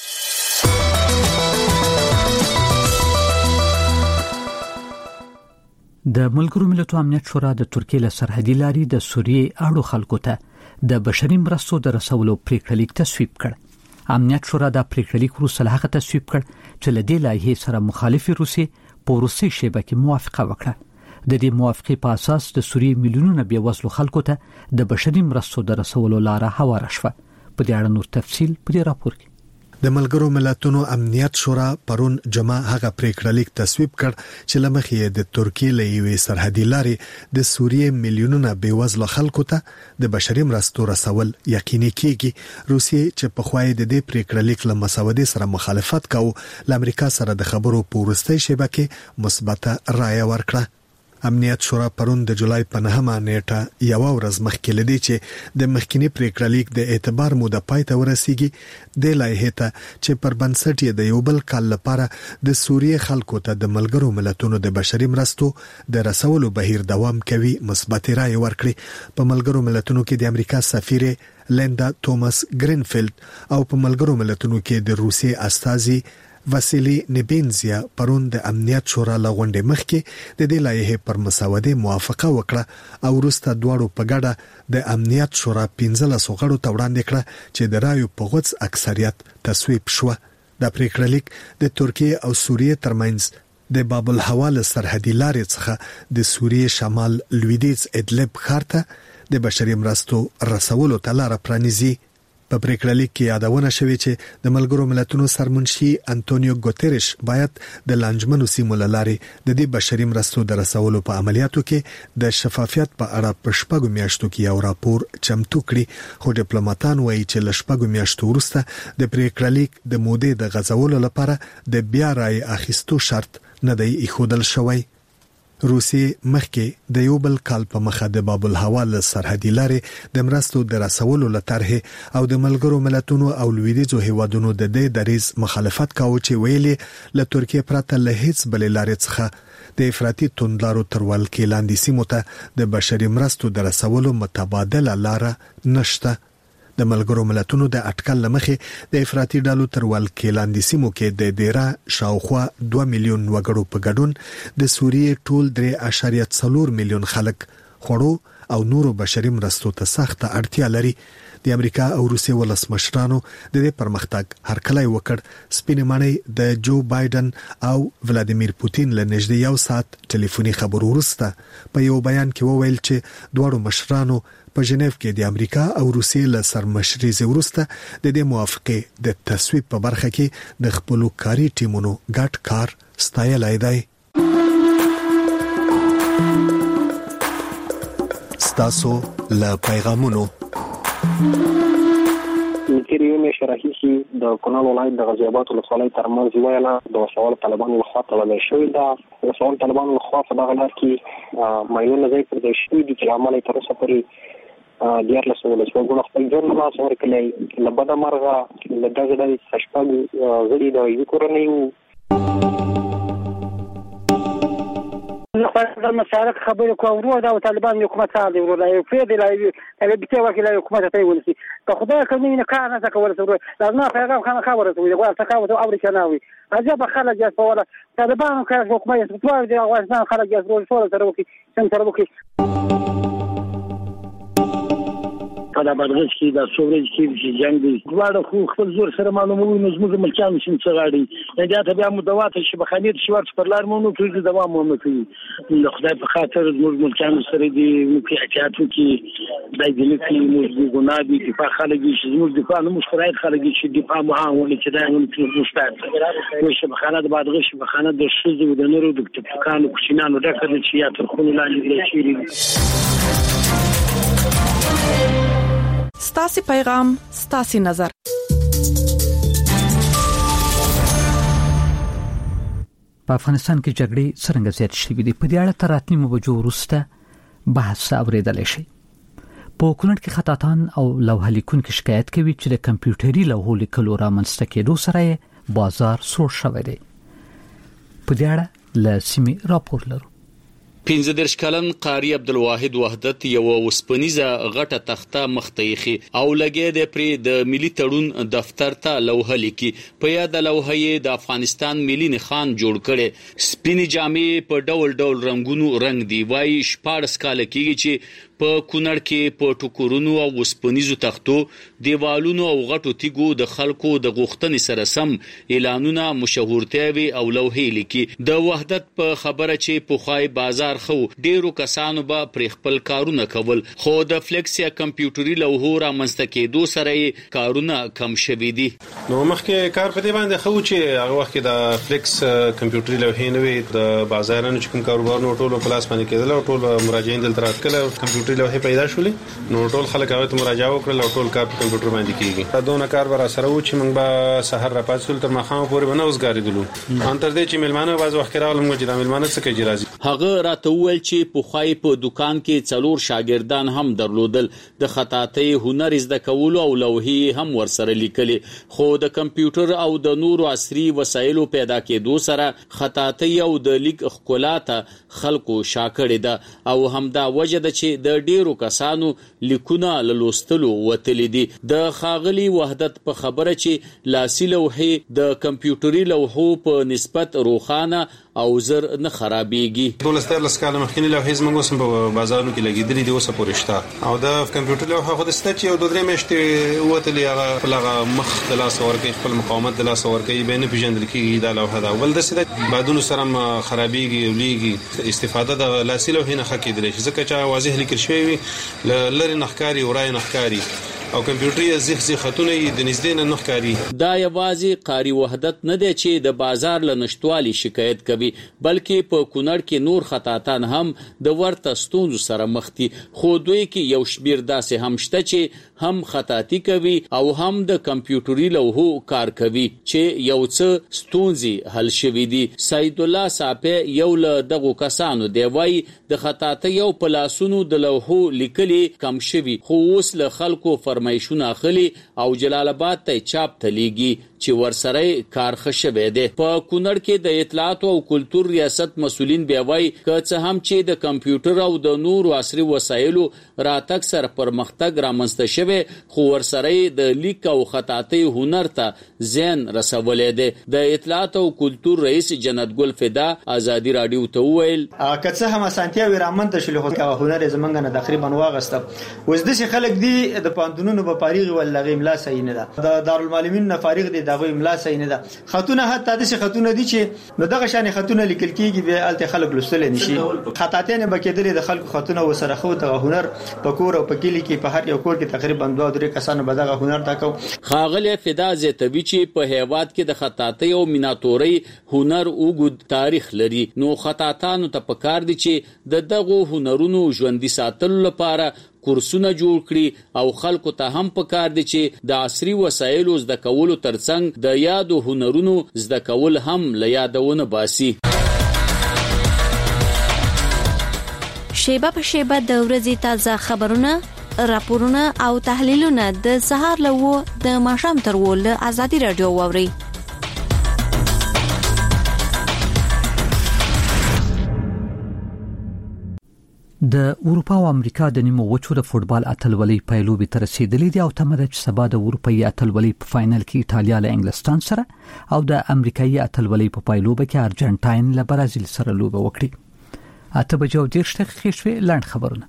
[SPEAKER 2] د ملګرو ملتونو امنیت شورا د ترکیې له سرحدي لارې د سوریې اړو خلکو ته د بشري مرستو د رسولو پریکړه لیک تصویب کړ. امنیت شورا د پریکړه لیک وروسته هغه تصویب کړ چې له دې لایحې سره مخالفي روسیې په روسي شبکې کې موافقه وکړه. د دې موافقې په اساس د سوریې میلیونونو بیوزلو خلکو ته د بشري مرستو د رسولو لاره هواره شوه. په دې اړه نور تفصیل په دې راپور کې.
[SPEAKER 6] د ملګرو ملتونو امنیت شورا پرون جمعه هغه پریکړه لیک تصویب کړ چې لمخې د ترکیې له یوې سرحدي لارې د سوریې میلیونونو بیوزلو خلکو ته د بشري مرستو رسول یقیني کیږي. روسیې چې په خوای د دې پریکړه لیک له مسودې سره مخالفت کاوه، ل امریکا سره د خبرو په وروستۍ شبکې مثبته رائے ورکړه. امنیت شورا پرون د جولای په 9مه نیټه یو ورځ مخکې لدی چې د مخکینی پریکړه لیک د اعتبار موده پای ته ورسیږي د لایحې ته چې پر بنسټ یې د یو بل کال لپاره د سوریې خلکو ته د ملګرو ملتونو د بشري مرستو د رسولو بهیر دوام کوي مثبت رائے ورکړي. په ملګرو ملتونو کې د امریکا سفیر لیندا توماس گرینفیلد او په ملګرو ملتونو کې د روسیې استازي واسیلی نیبینزیا پرون د امنیت شورا لغونډې مخکې د دې لایحې پر مسودې موافقه وکړه او وروسته دواړو په ګډه د امنیت شورا 15 غړو ته وړاندې کړه چې د رایو په غوڅ اکثریت تصویب شو. د پریکړه لیک د ترکیې او سوریې ترمنځ د باب الحوال سرحدي لارې څخه د سوریې شمال لویدیځ ادلب ښار ته د بشري مرستو رسولو ته لار پرانیزي. په پریکړه لیک کې یادونه شوې چې د ملګرو ملتونو سرمنشي انټونیو ګوتریش باید د لانجمنو سیمو لارې د دې بشري مرستو د رسولو په عملیاتو کې د شفافیت په اړه په شپږو میاشتو کې یو راپور چمتو کړي. خو ډیپلوماټان وایي چې له شپږو میاشتو وروسته د پریکړه لیک د مودې د غځولو لپاره د بیا رائے اخیستو شرط نه دی ایښودل شوی. روسیې مخکې د یو بل کال په مخه د باب الحوال سرحدي لارې د مرستو د رسولو لطرحه او د ملګرو ملتونو او لویدیځو هیوادونو د دې دریز مخالفت کاوه چې ویلي له ترکیې پرته له هیڅ بلې لارې څخه د افراطي توندلارو ترول کې لاندې سیمو ته د بشري مرستو د رسولو متبادله لار نشته. د ملګرو ملتونو د اټکل لمخې د افراطي ډالو ترول کې لاندې سیمو کې د ډیرا شاوخوا 2 میلیون وګړو په ګډون د سوریې ټول 3.4 میلیون خلک خوړو او نورو بشري مرستو ته سخت اړتیا لري. د امریکا او روسیې ولسمشرانو د دې پرمختګ هرکلی وکړ. سپینې ماڼۍ د جو بایدن او ولادیمیر پوتین له نږدې یو ساعت ټلیفوني خبرو وروسته په یو بیان کې وویل چې دواړو مشرانو په ژنیف کې د امریکا او روسیې له سرمشرۍ وروسته د دې موافقې د تصویب په برخه کې د خپل کاري ټیمونو ګډ کار ستایلی دی. ستاسو له پیغامونو
[SPEAKER 18] تیر یو میاشت راهیسې د کونړ ولایت د غازي اباد ولسوالۍ ترمنځ ویله د وسوال طالبانو لخوا تړل شوې ده. وسوال طالبانو لخوا په دغه لار کې مایلونه ځای پر ځای شوي دي چې له امله یې تر اوسه پورې 14 ولسوالګانو خپل ژوند له لاسه ورکړی. له بده مرغه له دغې ډلې څخه شپږ غړي د یوې کورنۍ وو.
[SPEAKER 19] د مشارک خبرې کوو دا طالبان حکومت سره ورو لا فید لا بيته وکیل حکومت ته ولسی که خدای کوي نه کار نه کول سره لازم پیغام خانه خبره وي دا تکاوت او امریکانوي عجب خلک جاس ولا طالبان که حکومت ته د افغانستان خلک جاس ورو سره وکي څنګه وکي
[SPEAKER 20] په بادغیس کې د سورج کې جنگ دی غواړو خو خپل زور سره معلوموي نو زموږ ملکان شین څه غاړي دا ته بیا مدوات شي بخانیت شوارت پر لار مونږ ټول دوام مو کوي نو خدای په خاطر زموږ ملکان سره دی نو کې احتیاطو کې دای دي کې موږ ګنادي دفاع خلک شي زموږ دفاع نو مشکرات خلک شي دفاع معاون چې دا نو مستعد نو شبخانه د بادغیس شبخانه د شذ او د نورو د تفکانو کوچینانو دا کړی چې یا تر خونو لاندې شي
[SPEAKER 11] ستاسي پیغام ستاسي نظر
[SPEAKER 2] په افغانستان کې جګړې څنګه زیات شوې دي په دې اړه تر راتلونکو بجو وروسته بحث اوریدل شي په کونړ کې خطاطان او لوحه لیکونکو شکایت کوي چې د کمپیوټري لوحو لیکلو رامنځته کېدو سره بازار سوړ شوی دی په دې اړه له سیمې راپور لرو
[SPEAKER 21] 15 کلن قاری عبدالواحد وحدت یو وسپنیزه غټه تخته مختیخي او لګې د پری د ملي تړون دفتر ته لوحه لیکي په یاد لوحه د افغانستان ملي نخان جوړ کړي سپینې جامې په ډول ډول رنگونو رنگ دی وای شپارس کال کېږي چې په کونړ کې په ټکورونو او وسپنیزو تختو دیوالونو او غټو تیګو د خلکو د غوښتنې سره سم اعلانونه مشهورتي او لوحې لیکي د وحدت په خبره چې په خای بازار خو ډیرو کسانو به پر خپل کارونه کول خو د فلیکس یا کمپیوټري لوحو را منځته کېدو سره کارونه کم شوي دي
[SPEAKER 22] نو مخکې کار په دې باندې خو چې هغه وخت د فلیکس کمپیوټري لوحې نه وي د بازارونو چې کوم کاروبارونو ټولو پلاس باندې کېدل او ټول مراجعین دلته راتکل کمپیوټري لوحې پیدا شولې نو ټول خلک هغه ته مراجعه وکړل او ټول کار په کمپیوټر باندې کیږي دا دونه کار برا سره و چې موږ به سحر را پاتول تر مخامه پورې بنه وزګاریدلو ان تر دې چې ملمانه باز وخت راول موږ چې ملمانه څه کوي راځي
[SPEAKER 21] هغه راته وویل چې په خوای په دکان کې څلور شاګردان هم درلودل د خطاطۍ هنر زده کول او لوحې هم ورسره لیکلې خو د کمپیوټر او د نورو عصري وسایلو پیدا کېدو سره خطاطۍ او د لیک خپلاته خلکو شاکړې ده او همدا وجه ده چې د ډیرو کسانو لیکونه لوستلو وتلې دي د خاغلی وحدت په خبره چې لاسي لوحې د کمپیوټري لوحو په نسبت روخانه او زر نه خرابېږي
[SPEAKER 22] دولستر لسکاله مخکینی لوحې زموږ سم په بازارونو کې لګېدلې دي اوسه پورشته او د کمپیوټر لوحه خو د ستچ یو 2-3 میاشتې وتلې هغه لغه مخ د لاس ورکې خپل مقاومت د لاس ورکې به نه پیژندل کېږي دا لوحه دا ول د سده بعدونو سره خرابېږي او لیږي استفاده د لاسي لوحې نه خکېدل شي ځکه چې واضح لیکل شوی وي لری نخکاری ورای نخکاری او کمپیوټري زخ خطونه د نږدې نه نخکاری
[SPEAKER 21] دا یوازې قاری وحدت نه دی چې د بازار لنشټوالي شکایت کوي بلکې په کونړ کې نور خطاطان هم د ورته ستونزو سره مخ دي خو دوی کې یو شمیر داسې هم شته چې هم خطاطي کوي او هم د کمپیوټري لوحو کار کوي چې یو څه ستونزې حل شوي دي سید الله صاحب یو له دغه کسانو دی وای د خطاطي یو پلاسونو د لوحو لیکلي کم شوي خو اوس له خلکو فرمایشونه اخلي او جلال آباد ته چاپ تلیږي چې ورسره کار خښوي دي په کونړ کې د اطلاعات او کلتور ریاست مسولین بیا وای که څه هم چې د کمپیوټر او د نورو عصري وسایلو راتګ سره پرمختګ رامنځته شوی خو ورسره د لیک او خطاطۍ هنر ته زین رسولې دي د اطلاعات او کلتور رئیس جنت ګل فدا ازادي رادیو ته ویل
[SPEAKER 23] که څه هم اسانتیا ورامنځته شول خو هنر زمونږ نه تقریبا واغسته وز د خلک دی د پاندونونو په فارغ ولغه املا صحیح نه ده د دارالمعلمین نه فارغ دي دغه املا صحیح نه ده خطونه حتی د خطونه دي چې نو دغه شان خطونه لیکل کیږي به الته خلک لوستل نشي خطاطین به کېدل د خلکو خطونه وسره خو ته هنر په کور او په کلی کې په هر یو کور کې تقریبا 2-3 کسانو به دغه هنر تاکو
[SPEAKER 21] خاغله فدا زتوی چې په هیواد کې د خطاطۍ او میناتوري هنر اوګد تاریخ لري نو خطاطانو ته پکار دي چې د دغه هنرونو ژوندۍ ساتلو لپاره کورسونه جوړ کړي او خلکو ته هم پکار دي چې د عصري وسایلو زده کولو ترڅنګ د یادو هنرونو زده کول هم له یادونه باسي
[SPEAKER 24] شیبه په شیبه د ورځې تازه خبرونه راپورونه او تحلیلونه د سهار له د ماښام تر ول ازادي رادیو ووري
[SPEAKER 2] د اروپا او امریکا د نیمو وچو د فوتبال اتلولۍ پیلوبې تر رسیدلې دي او تمه ده چې سبا د اروپایي اتلولۍ په فائنل کې ایتالیا له انګلستان سره او د امریکایي اتلولۍ په پیلوبه کې ارجنټاین له برازیل سره لوبه وکړي. 8:30 شوي لاند خبرونه.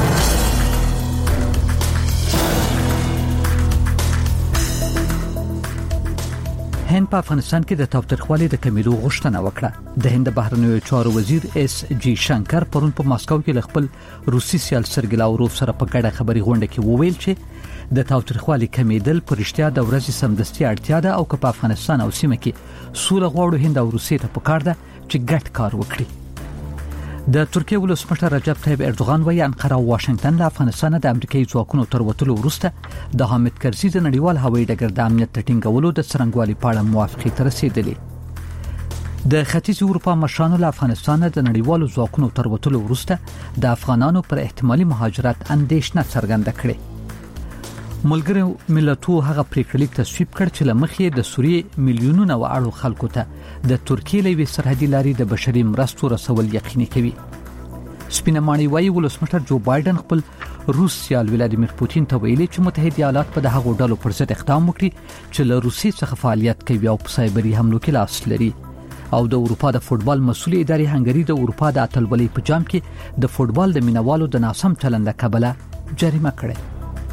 [SPEAKER 2] هند په افغانستان کې د تاوتریخوالي د کمیدو غوښتنه وکړه. د هند بهرنیو چارو وزیر اس جی شنکر پرون په ماسکو کې له خپل روسي سیال سرګی لاوروف سره په ګډه خبري غونډه کې وویل چې د تاوتریخوالي کمیدل پر اړتیا د ورځې سمدستي اړتیا ده او که په افغانستان او سیمه کې سوله غواړو هند او روسیې ته پکار ده چې ګډ کار وکړي. د ترکیه ولسمشر رجب طیب اردوغان وايي انقره او واشنگټن له افغانستان د امریکایي ځواکونو تر وټلو وروسته د حامد کرزي د نړیوال هوایي ډګر د امنیت ټینګولو د څرنګوالي په اړه موافقه تر رسیدلې. د ختیځ اروپا مشرانو له افغانستان د نړیوالو ځواکونو تر وټلو وروسته د افغانانو پر احتمالي مهاجرت اندېښنه څرګنده کړې. ملګرو ملتونو هغه پریکړه تصویب کړ چې لمخې د سوریې میلیونونو واړو خلکو ته د ترکیې لوي سرحدي لارې د بشري مرستو رسول یقیني کوي. سپینمانی وايي ولسمشر جو بایدن خپل روس سیال ولادیمیر پوتین ته ویلي چې متحده ایالات په دغه ډلو پر ضد اقدام وکړي چې له روسي څخه فعالیت کوي او په سایبري حملو کې لاس لري. او د اروپا د فوتبال مسؤل ادارې هنګری د اروپا د اتلولۍ په جام کې د فوتبال د مینوالو د ناسم چلند کبله جریمه کړه.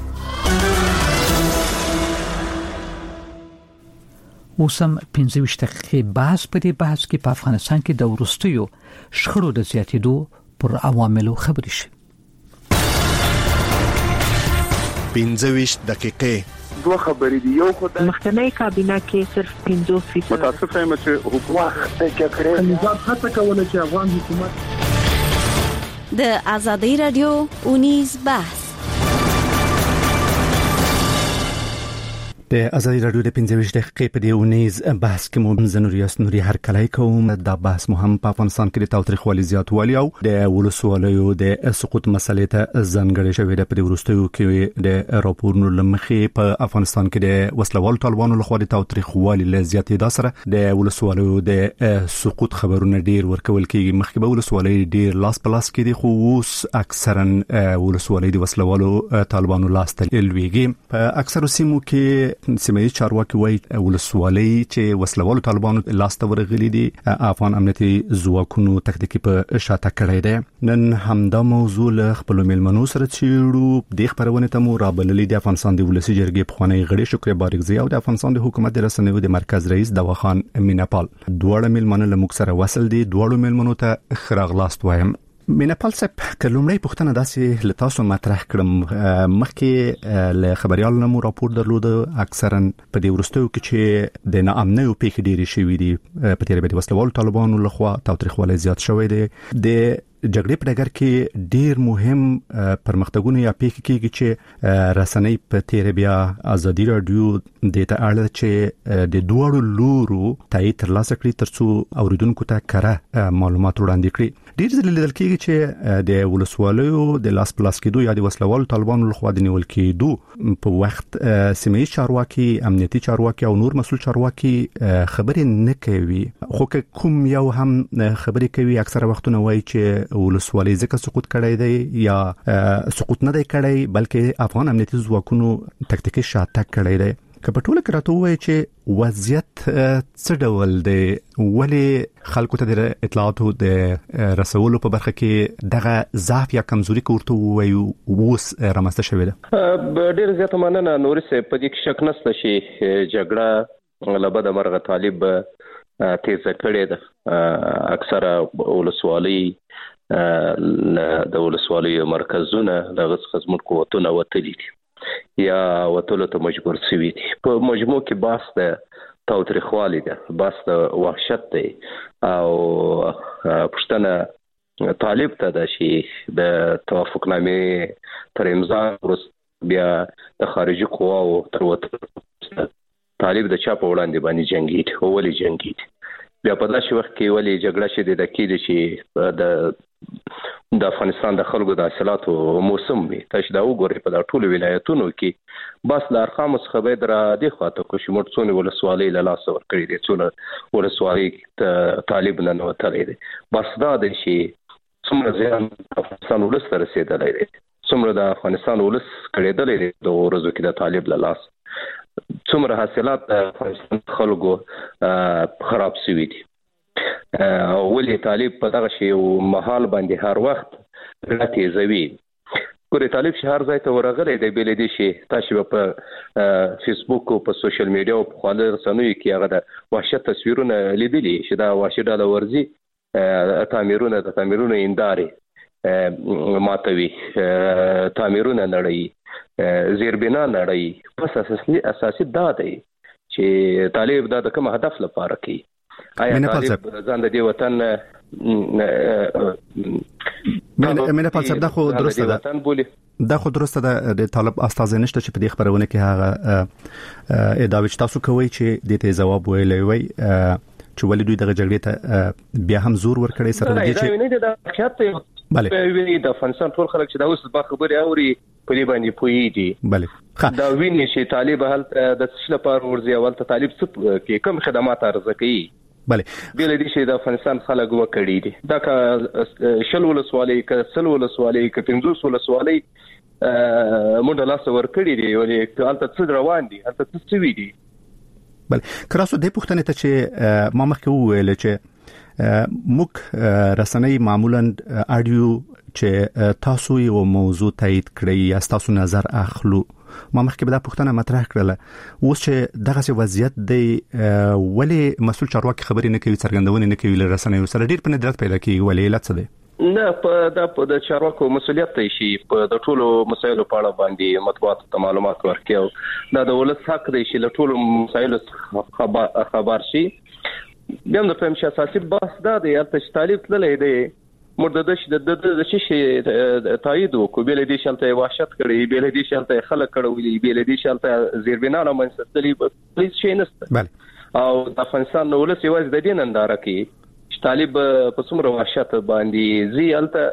[SPEAKER 2] اوسم 15 دقیقې بحث په دې بحث کې په افغانستان کې د ورستیو شخړو د زیاتېدو پر عواملو خبرې شي.
[SPEAKER 6] 15 دقیقې
[SPEAKER 12] دوه خبرې دي. یو خدای
[SPEAKER 11] مخکنی کابینه کې صرف 50%
[SPEAKER 12] متاسف یم چې حکومت کې کړی نظام هڅه کوله چې افغان حکومت
[SPEAKER 24] د ازادي رادیو اونیز بحث
[SPEAKER 1] د ازادي رادیو د 15 دقیقې په دی اونیز بحث کې مو زنوریاس نوري هر کله کوم دا بحث مهم په افغانستان کې د تاوتریخوالي زیاتوالی او د ولسوالیو د سقوط مسلې ته ځانګړې شوې ده. په دې وروستیو کې د راپورونو لمخې په افغانستان کې د وسلوال طالبانو لخوا د تاوتریخوالي له زیاتېدا سره د ولسوالیو د سقوط خبرونه ډیر ورکول کېږي. مخکې به ولسوالۍ ډیر لاس په لاس کې دي خو اوس اکثرا ولسوالۍ د وسلوالو طالبانو لاس ته لویږي. په اکثر سیمو کې سیمه چارواکي وایي ولسوالۍ چې وسلوالو طالبانو لاس ته ورغلي دي افغان امنیتي ځواکونو تکتیکي په شاته کړی دی. نن همدا موضوع له خپل میلمنو سره چیرو د خبرونه ته مو رابللې د افغانستان د ولسی جرګې په خانه غړي شکر بارګزی او د افغانستان د حکومت د رسنیو د مرکز رئیس دواخان میناپال. دوړ میلمنو له موږ سره وصل دي. دوړو میلمنو ته خراغلاست وایم. میناپال صاحب کلمړی پښتنه داسې لتاسو مطرح کړم مخکې له خبريال نمو راپور درلود اکثرا په دې ورستیو کې چې د ناامنیو پیښې ډېرې شوې دي په تیرې بده وسلوال طالبانو لخوا تاوتریخوالی زیات شوی دی. د جګړې په ډګر کې ډېر مهم پرمختګونه یا پیښې کېږي چې رسنۍ په تیرې بیا ازادي رادیو د ته اړه چې د دوړو لورو تایید ترلاسه کړي ترڅو اوریدونکو ته کره معلومات وړاندې کړي. ډېر ځله لیدل کېږي چې د ولسوالیو د لاس پلاس کېدو یا د وسلوال طالبانو لخوا د نیول کېدو په وخت سیمه چارواکي امنیتي چارواکي او نور مسؤل چارواکي خبرې نه کوي. خو کوم یو هم خبرې کوي اکثره وختونه وایي چې ولسوالۍ ځکه سقوط کړی دی یا سقوط نه دی کړی بلکې افغان امنیتي ځواکونو تکتیکي شاته کړی دی. که په ټوله کې راته وایي چې وضعیت څه ډول دی ولې خلکو ته د اطلاعاتو د رسولو په برخه کې دغه ضعف یا کمزوري کوړته وایي اوس رامنځته شوې ده؟
[SPEAKER 17] ډېر زیاته مننه نوري صاحب. په دې کې شک نشته چې جګړه له بده مرغه طالب تیزه کړې ده. اکثره ولسوالۍ د ولسوالیو مرکزونه د غزمون قوتونه وتلي دي یا وتلو ته مجبور شوي دي. په مجموع کې بحث د تاوتریخوالي ده، بحث د وحشت دی او پښتنه طالب ته د شي د توافقنامې تر امضا وروسته بیا د خارجي قواو تر وتلو طالب د چا په وړاندې باندې جنګي او ولې جنګي بیا په داسې وخت کې ولې جګړه شي د کېد چې د افغانستان د خلکو د حاصلاتو موسم وي. تاسو دا وګورئ په ټولو ولایتونو کې بس د ارقام څخه به در د خاطر کو شمول څونه ولسوالۍ له لاس ور کړی دي څونه ولسوالۍ طالب نه وتلې دي. بس دا د شي
[SPEAKER 3] څومره زیان افغانستان ولس ته رسیدلی دی، څومره د افغانستان ولس کړېدلی دی د ورځو کې د طالب له لاس، څومره حاصلات د افغانستان خلکو خراب شوي دي. ولې طالب په دغه شی مهال باندې هر وخت راتېزوي. ګورې طالب چې هر ځای ته ورغلی دی، بې له دې چې تاسو په فیسبوک او په سوشل میډیا او په خواله رسنیو کې هغه د وحشت تصویرونه لیدلي چې دا وحشي ډله ورځي تعمیرونه هندارې ماتوي، تعمیرونه نړوي، زیربنا نړوي. بس اساسي دا دی چې طالب دا د کوم هدف لپاره کوي. آیا طالب ځان د دې وطن
[SPEAKER 1] مینه پالسب دا خو درسته ده د طالب استازي نشته چې په دې خبرونه کې هغه ادعاوی تاسو کوي چې د ته جواب ویلې وي چې ولې دوی دغه جګړې ته بیا هم زور ورکړي سره دي چې
[SPEAKER 3] نه دا حقیقت بله ویني د افغانستان ټول خلک چې دا اوس په خبري اوري په دې باندې پوهیږي.
[SPEAKER 1] بله
[SPEAKER 3] دا ویني چې طالب هلته د څه لپاره ورځي اول ته طالب څه کې کوم خدمات عرضه کوي.
[SPEAKER 1] بله
[SPEAKER 3] بیل دي چې د افغانستان خلک وکړي دي دا کا شل ولسوالۍ ک سل ولسوالۍ ک 50 ولسوالۍ مونږ لاس ور کړی دي ولې هلته څه روان دي هلته څه وی دي.
[SPEAKER 1] بله کراسو د پښتنې ته چې ما مخکې وویل چې موږ رسنۍ معمولا اډیو چې تاسو یو موضوع تایید کړی یا تاسو نظر اخلو، ما مخکې به دا پوښتنه مطرح کړله اوس چې دغه وضعیت دی ولې مسؤل چارواکي خبرې نه کوي، څرګندونه نه کوي، رسنۍ سره ډیر په ندرت پیدا کوي، ولې علت څه دی؟
[SPEAKER 3] نه په د چارواکو مسؤلیت دی چې په د ټولو مسایلو په اړه باندې مطبوعات ته معلومات ورکړي، دا د ولس حق دی چې له ټولو مسایلو خبر شي. بیا د فهم اساسي بحث دا دی چې طالب تللی دی مرددش د شي تایید وکړي، بل دې شلته وحشت کړي، بل دې شلته خلک کړي، بل دې شلته زیربنا نه منستلي هیڅ شي نشته. او د افغانستان نو ولس یوازې د دې ننداره کوي چې طالب په څومره وحشت باندې زی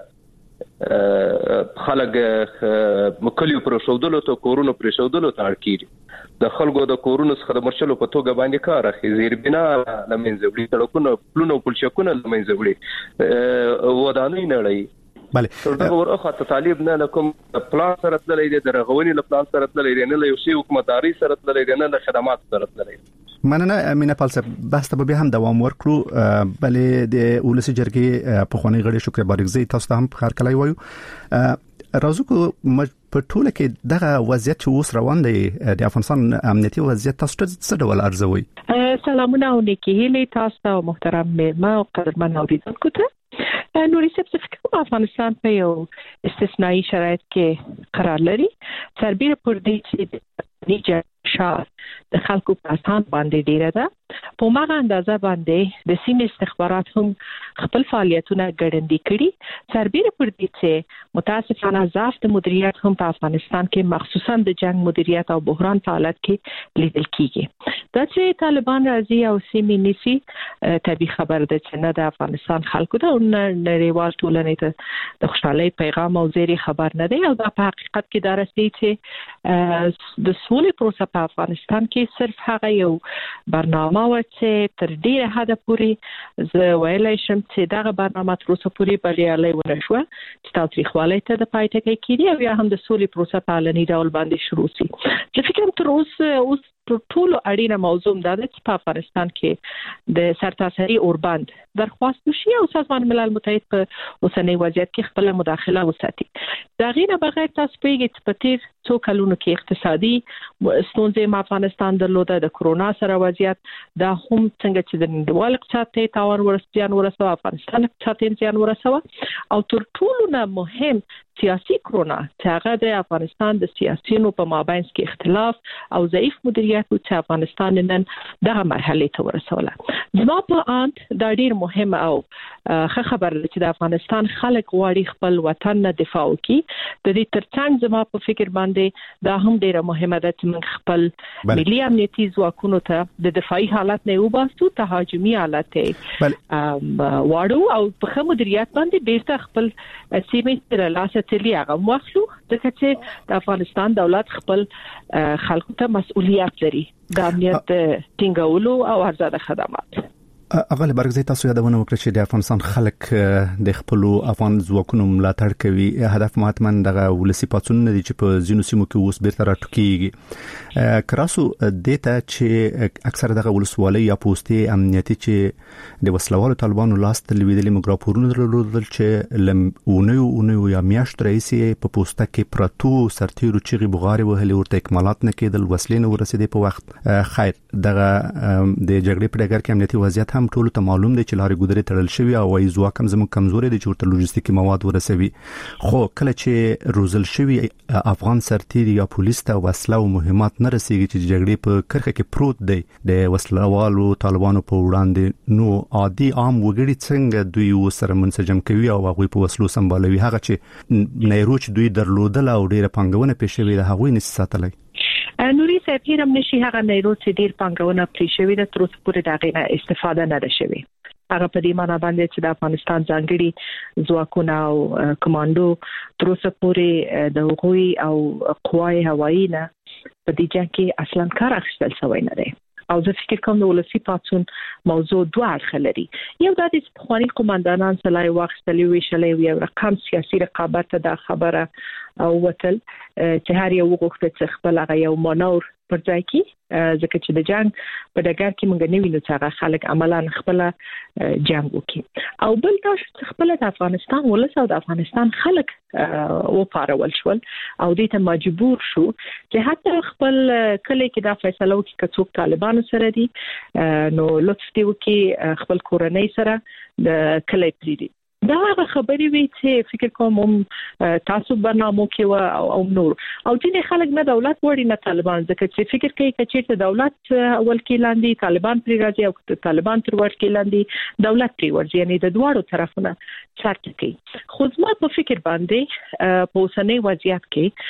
[SPEAKER 3] الته خلک مکلیو پر شودلو ته کورونو پر شودلو ته اړکیږي، د خلکو د کورونو څخه د مرشلو په توګه باندې کار اخی، زیربنا لمنځه وړي، سړکونه پلونه پلچکونه لمنځه وړي، ودانۍ نړۍ.
[SPEAKER 1] بله
[SPEAKER 3] دا ورخه ته طالب نه کوم پلان سره تللی دی، د رغونې پلان سره تللی دی، نه یو شی حکومتداري سره تللی دی، نه خدمات سره تللی دی.
[SPEAKER 1] مننه مینه پالسب بس ته به هم دوام ورکړو. بلې د ولسی جرګې په خونی غړي شکر بارګزی تاسو ته هم خیر کلای وایو. راځو کو په ټوله کې دغه وضعیت چې اوس روان دی د افغانستان امنیتي وضعیت تاسو ته څه ډول ارزوي؟
[SPEAKER 7] سلامونه او نیکی هیله تاسو ته محترم مېرمن او قدرمن اوریدونکو ته. نوري سپسیفیک افغانستان په یو استثنایی شرایط کې قرار لري، سربېره پر دې چې نیجه شاه د خلکو په اساس باندې ډیره ده، په ماغه اندازه باندې د سیمې استخبارات هم خپل فعالیتونه ګړندي کړي، سربېره پر دې چې متاسفانه ضعف د مدیریت هم په افغانستان کې مخصوصا د جنگ مدیریت او بحران په حالت کې لیدل کیږي. دا چې طالبان راځي او سیمې نیسي طبي خبر ده چې نه د افغانستان خلکو ته او نړیوال ټولنې ته د خوشحالۍ پیغام او زیری خبر نه دی، او دا په حقیقت کې دا رسي چې د سولې پروسه په افغانستان کې صرف هغه یو برنامه و چې تر ډیره حد پورې زه ویلای شم چې دغه برنامه تر اوسه پورې بریالي ونه شو چې تاریخوالۍ ته د پای ټکی کړي او یا هم د سولې پروسه په علني ډول باندې شروع شي. چې فکر تر اوس ټولو اړینه موضوع ده چې په افغانستان کې د سرتاسري اوربند درخواست وشي او سازمان ملل متحد په اوسنۍ وضعیت کې خپل مداخله وساتي. دا غینه بغیر تاسو پیږئ چې په تیر څو کلونو کې اقتصادي ستونزې افغانستان درلوده، د کرونا سره وضعیت دا هم څنګه چې د نړیوال اقتصاد ته تاوان ورسوي، افغانستان اقتصاد ته زیان ورسوي، او تر ټولو نه مهم سیاسي کرونا چې هغه د افغانستان د سیاسيونو په مابین کې اختلاف او ضعیف مدیریت چې افغانستان نن دغه مرحله ته ورسوله. زما په اند دا ډیر مهم او ښه خبر ده چې د افغانستان خلک غواړي خپل وطن نه دفاع وکړي. د دې ترڅنګ زما په فکر باندې دا هم ډیره مهمه ده چې موږ خپل ملي امنیتي ځواکونو ته د دفاعي حالت نه وباسو، تهاجمي حالت ته واړو او په مدیریت باندې بیرته خپل سیمې تر لاسه تللی هغه واخلو، ځکه چې د افغانستان دولت خپل خلکو ته مسؤلیت لري د امنیت ټینګولو او ارزاده خدمات.
[SPEAKER 1] اغه برګزي تاسو یادونه وکړه چې د افغانستان خلک د خپل افغان ځواکونو ملاتړ کوي. هدف مهاتمن دغه ولسی پاتون دي چې په زینو سیمو کې اوس بیرته راټوکیږي. کراسو دته چې اکثر دغه ولسوالۍ یا پوسټي امنیتي چې د وسلوالو طالبانو لاس ته لیدلې مګراپورونه درلودل چې لمونه یا میاشت رئیسي په پوسټه کې پراتو سرتیرو چې بغاري وهلي ورته اکمالات نه کېدل وسلې نه ورسېدې په وخت. خیر دغه د جګړې په ډګر کې امنیتي وضعیت هم ټول ته معلوم دی چې لارې ګودرې تړل شوی او وایي ځواک هم زموږ کمزوري دي چې ورته لوجستیکي مواد ورسوي. خو کله چې روزل شوی افغان سرتیر یا پولیس ته وسله او مهمات نه رسیږي چې جګړې په کرخه کې پروت دی د وسلوالو طالبانو په وړاندې، نو عادي عام وګړي څنګه دوی سره منسجم کوي او هغه په وسلو سمبالوي؟ هغه چې نیروچ دوی درلودل او ډیره پنګونه پېښوي د هغوی نس ساتلای.
[SPEAKER 7] نوري سفیر هم نشي هغه نیرو چې ډیر پنګونه پرې شوی د تر اوسه پورې دغه استفاده نه شوی. هغه په دې معنی باندې چې د افغانستان ځانګړي ځواکونه او کمانډو تر اوسه پورې د هغوی او قوای هوایی نه په دې جنگ کې اصلا کار اخیستل شوی نه دی. او زه فکر کوم د ولسی پاتون موضوع دوه اړخ لري. یو د دې خواني قومندانان سلای واخستلی ویشلې یو رقم سیاسي رقابت د خبره او وتل چې هر یو وغوښته چې خپل هغه یو مانور پر ځای کې ځکه چې د جنگ په ډګر کې موږ نه وینو چې هغه خلک عملاً خپل جنگ وکړي. او بل دا چې خپل د افغانستان ولس او د افغانستان خلک وپارول شول او دې ته مجبور شو چې حتی خپل کله کې دا فیصله وکړي چې څوک طالبان سره دي نو لطف دی وکړي خپل کورنۍ سره د کله پریدي. دا هغه خبرې وی چې فکر کوم تاسو برنامه کې او نور او ځینې خلک نه دولت وړي نه طالبان، ځکه چې فکر کوي چې دولت اول کې لاندې طالبان پرې راځي او طالبان تر ور کې لاندې دولت پرې ورځي، یعنی د دواړو طرفونه چارت کوي. خو زما په فکر باندې په اوسنۍ وضعیت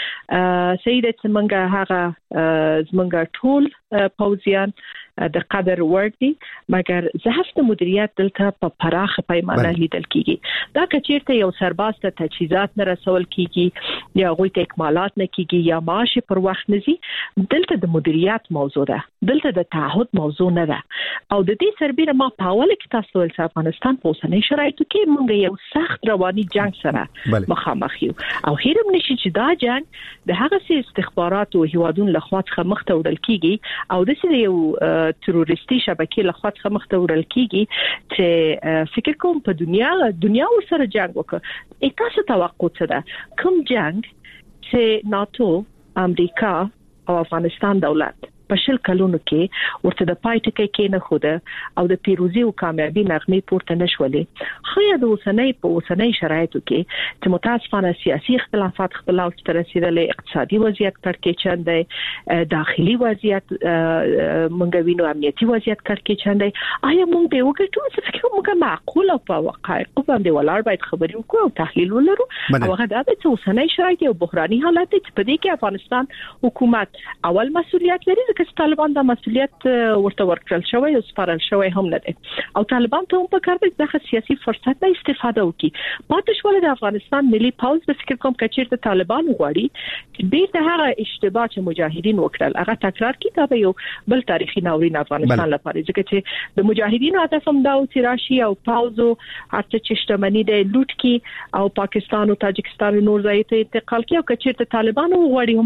[SPEAKER 7] کې سید څنګه هغه زمونږ ټول پوځیان د قدر وړدي، مګر ضعف د مدیریت دلته په پراخه پیمانه لیدل کیږي. دا کچیرته یو سرباز ته تجهیزات نه رسول کیږي یا غوي ته اکمالات نه کیږي یا معاش پر وخت نزي، دلته د مدیریت موضوع ده، دلته د تعهد موضوع نه ده. او د دې سربېره ما په اول کې تاسو ول افغانستان په اوسنۍ شرایطو کې موږ یو سخت رواني جنگ سره مخامخ یو او هیرم نشي چې دا جنگ د هغه استخبارات او هیوادونو لخوا څخه مخ ته وړل کیږي او د یو تروریستي شبکې لخوا څخه مخ ته وړل کیږي چې فکر کوم په دنیا سره جنگ وکړي. تاسو توقع څه ده کوم جنگ چې ناتو، امریکا او افغانستان دولت په شل کلونو کې ورته د پای ټکی کې نه خوده او د پیروزي او کامیابی نغمې پورته نشولې. خو د اوسنۍ شرایطو کې چې متاسفانه سیاسي اختلافات خپلواک تر رسیدلې، اقتصادي وضعیت کړکېچن دی، داخلي وضعیت مونږ وینو، امنیتي وضعیت کړکېچن دی. آیا مونږ به وګورو چې فکر موږ معقول او په واقعیت باندې ولاړ باید خبرې وکړو او تحلیل ولرو. او هغه دا چې اوسنۍ شرایط یو بحراني حالت دی چې په دې کې افغانستان حکومت اول مسؤلیت لري، که طالبان د مسؤلیت ورته ورکړل شوی او سپارل شوی هم نه دی او طالبان ته هم په کار دی د سیاسي فرصت نه استفاده وکړي. پاتې شول د افغانستان ملي پوځ د فکر کوم کچیرته طالبان غواړي ډیر د هغه اشتباه چې مجاهدین وکړل هغه تکرار کړي. دا به یو بل تاریخي ناورین افغانستان لپاره، ځکه چې د مجاهدینو هدف هم دا و چې راشي او پوځ او هرڅه چې شتمني دی لوټ کړي او پاکستان او تاجکستان نور ځای ته انتقال کړي او کچیرته طالبان غواړي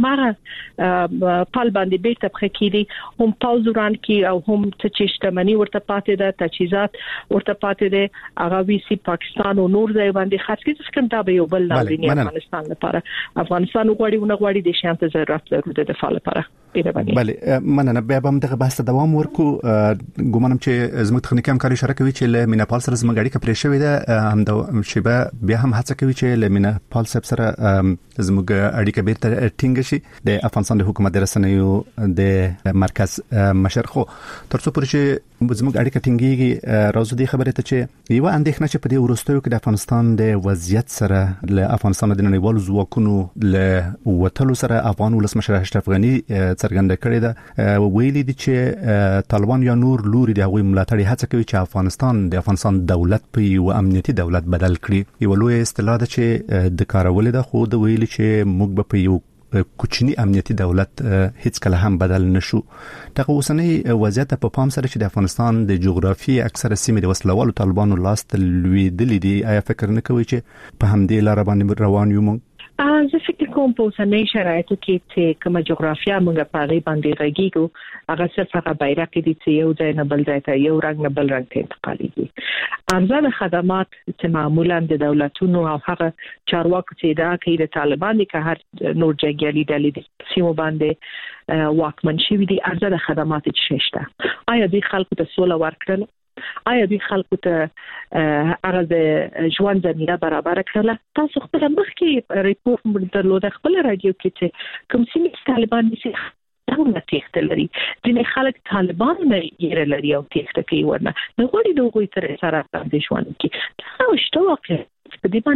[SPEAKER 7] همغه پال باندې بیرته پخې هم پاوز وران کی او هم چې شتمنی ورته پاتې ده، تجهیزات ورته پاتې ده، هغه ویسي پاکستان او نور ځای باندې خاص کې څه کوم دا به یو بل ناورین افغانستان لپاره. افغانستان غواړي ونه غواړي د شانت ضرورت لري د دفاع لپاره.
[SPEAKER 1] بله مننه. بیا هم دغه بحث دوام ورکو. ګومانم چې زموږ تخنیکی همکاري شریک کوي چې له میناپال سره زموږ اړیکه پرې شوې ده، هم د شیبه بیا هم هڅه کوي چې له میناپال سره زموږ اړیکه بیرته ټینګ شي. د افغانستان د حکومت رسنیو د مرکز مشر خو ترڅو پورې چې زموږ اړیکه ټینګيږي راځو دې خبره ته چې یو اندېښنه چې په دې ورستیو کې د افغانستان د وضعیت سره له افغانستان د نړیوالو ځواکونو له وټلو سره افغان ولسمشر اشرف غنی څرګنده کړې ده. ویلي دي چې طالبان یا نور لوري د هغوی ملاتړ هڅه کوي چې افغانستان دولت په یو امنیتي دولت بدل کړي. یو لوی اصطلاح ده چې د کارولې ده، خو د ویلي چې موږ په یو کوچنی امنیتي دولت هیڅ کله هم بدل نشو. دغه اوسنۍ وضعیت په پام سره چې د افغانستان د جغرافي اکثره سیمې د وسلوالو طالبانو لاس ته لویدلې دي، آیا فکر نه کوي چې په همدې لار باندې روان یو؟
[SPEAKER 7] زه فکر کوم په اوسنۍ شرایطو کې چې کومه جغرافیه موږ په هغه باندې غږیږو، هغه صرف هغه بیرغ دي چې یو ځای نه بل ځای ته، یو رنګ نه بل رنګ ته انتقالېږي. ارزانه خدمات چې معمولا د دولتونو او هغه چارواکو چې دا کوي د طالبان دي که هر نور جګړې ډلې دي سیمو باندې واکمن شوي دي، ارزانه خدمات چې شته. آیا دوی خلکو ته سوله ورکړل؟ آیا دوی خلکو ته هغه د ژوند زمينه برابر کړله؟ تاسو خپل مخکې ریپورت درلوده خپل رادیو کې چې کوم سیمې طالبان نشي دغه تخته لري، ځینې خلک طالبان نه یې لري او تخته کوي ورنه نو غوړي دوی تر سره د ژوند کې دا شته واقع په دې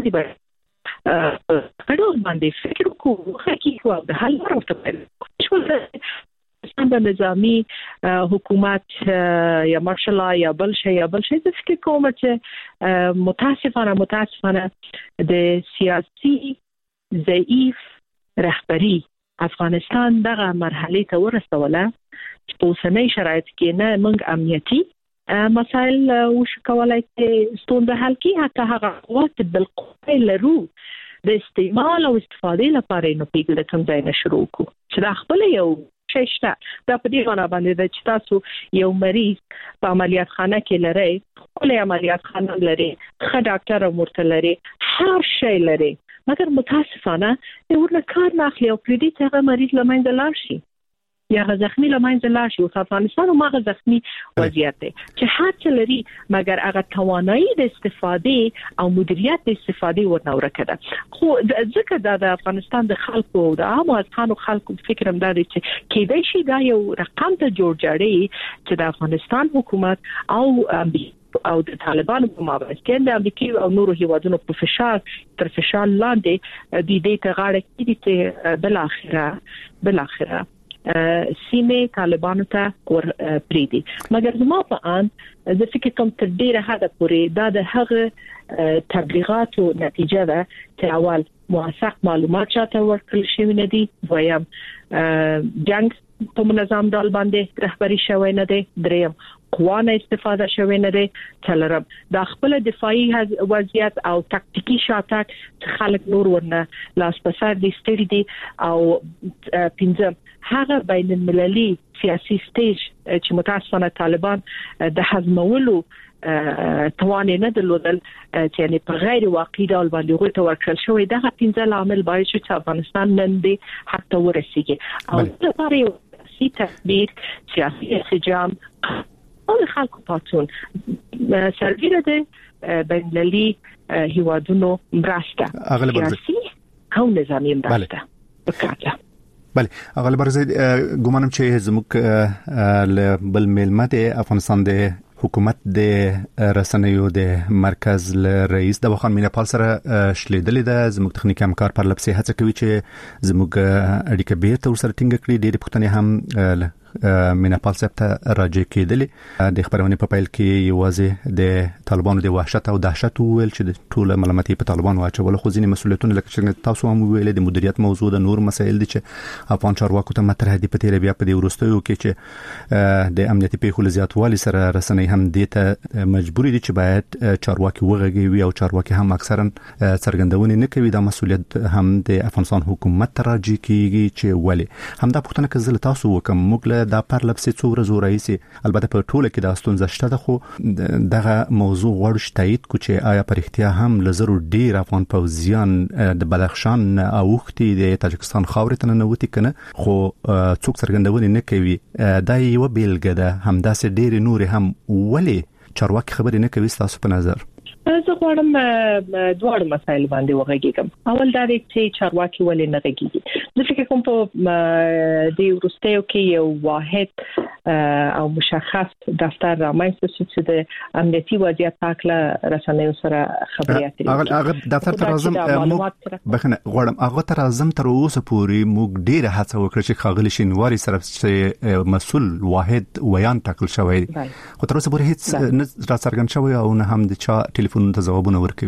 [SPEAKER 7] باندې په باندې فکر کوو حقیقي او د حل ورته شو د نظامی حکومت یا مارشال یا بل شي د فکر کوم چې متاسفانه د سیاسي ضعیف رهبری افغانستان دغه مرحله ته ورسوله چې په اوسنۍ شرایط کې نه موږ امنیتي مسائل وشو کولای چې ستونزه حل کړي، حتی هغه وخت بالقوه لرو د استعمال او استفادې لپاره نو پیګل کوم ځای نشرو کو چې دا خپل یو شته. دا په دې باندې باندې چې تاسو یو مریض په عملیات خانه کې لري، خپل عملیات خانه لري، ښه ډاکټر مرته لري، هر شی لري، مګر متاسفانه ورنه کار نه اخلي او پرې دې هغه مریض لمنځه لاړ شي یا زخمی لمنځه لاړ شي. او افغانستان هغه زخمی وضعیت دی چې هر څه لري مګر هغه توانایي د استفادې او مدیریت د استفادې ورنه ورکړه. خو ځکه د افغانستان د خلکو د عام افغان خلکو فکر هم دا دی چې کېدای شي دا یو رقم ته جوړجاړي چې د افغانستان حکومت او د طالبانو په مابينځ کې د امریکا او نورو هیوادونو په تر فشار لاندې د دې ته غاړه کېږي چې بل اخره سیمه طالبانو ته ور پریدي. مګر زما په ان د فکر کوم تر ډیره حد پورې دا د هغه تبلیغاتو نتیجه ده چې اول موثق معلومات چاته ورکړل شوی نه دي، دویم جنگ په منظم ډول باندې رهبری شوی نه دی، دریم قوانه استفاده شوی نه دی، څلورم د خپل دفاعي وضعیت او تاکتیکی شاتک خلک نور ورنه لاس په سر دي ستړي دي، او پنځم هغه بین المللي سیاسي سټیج چې متاسفانه طالبان د هضمولو توان نه درلودل چې یعنی په غیر واقعي ډول باندې غوښته ورکړل شوی. دا 15 عامل باعث شو چې افغانستان نن دې حتی ورسیږي او لپاره یو سیاسي تدبیر، سیاسي انسجام او خلکو پاتون سرګره ده بین المللي هیوادونو مرسته سیاسي او نظامی مرسته وکړه.
[SPEAKER 1] بله اغل برزید ګومانم چې زموږ بل ملمت افغانستان د حکومت د رسنیو د مرکز رئیس د وخان میناپال سره شلیدلې ده. زموږ تخنیکی همکار پر لپسې هڅه کوي چې زموږ اړیکه بیرته ورسره ټینګه کړي. ډېرې پوښتنې هم میناپال صاحب ته راجع کېدلې. د خبرونې په پیل کې یوازې د طالبانو د وحشت او دهشت ویل چې د ټول ملامتي په طالبانو واچول، خو ځینې مسؤلیتونه لکه چې تاسو هم ویل د مدیریت موضوع د نور مسایل دي چې افغان چارواکو ته مطرح دي. په تیر بیا په دې وروستیو کې چې د امنیتي پیښو زیاتوالي سره رسنۍ هم دې ته مجبور دي چې باید چارواکي وغږوي او چارواکي هم اکثرا څرګندونې نه کوي. دا مسؤلیت هم د افغانستان حکومت ته راجع کیږي چې ولې همدا پوښتنه کوي زه تاسو وکم موږ دا پر لپسې څو ورځې راځي. البته په ټوله کې دا ستونزه شته، خو دغه موضوع غواړي تایید کو چې آیا پر اختیار هم لزرو ډیر افغان پوځیان د بدخشان او وختي د تاجکستان خاورې ته ننوتي کنه، خو څوک څرګندونه نه کوي. دا یو بیلګه ده. همداسې ډیر نور هم ولې چارواکي خبرې نه کوي تاسو په نظر؟
[SPEAKER 7] زه غواړم دوه مسایل باندې وغږیږم. اول دا دی چې چارواکي ولې نه غږیږي. زه فکر کوم په دې وروستیو کې یو واحد او مشخص دفتر رامنځته شو چې د امنیتي وضعیت په اړه رسنیو سره خبرې اترې.
[SPEAKER 1] هغه دفتر ته راځم بخنه غواړم هغه ته راځم. تر اوسه پورې موږ ډیره هڅه وکړه چې خاغلی شینواری سره مسؤل واحد ویان ټاکل شوی، خو تر اوسه پورې هیڅ نه را څرګند شوی او نه هم د چا ټلیفون ته جوابونه ورکوي.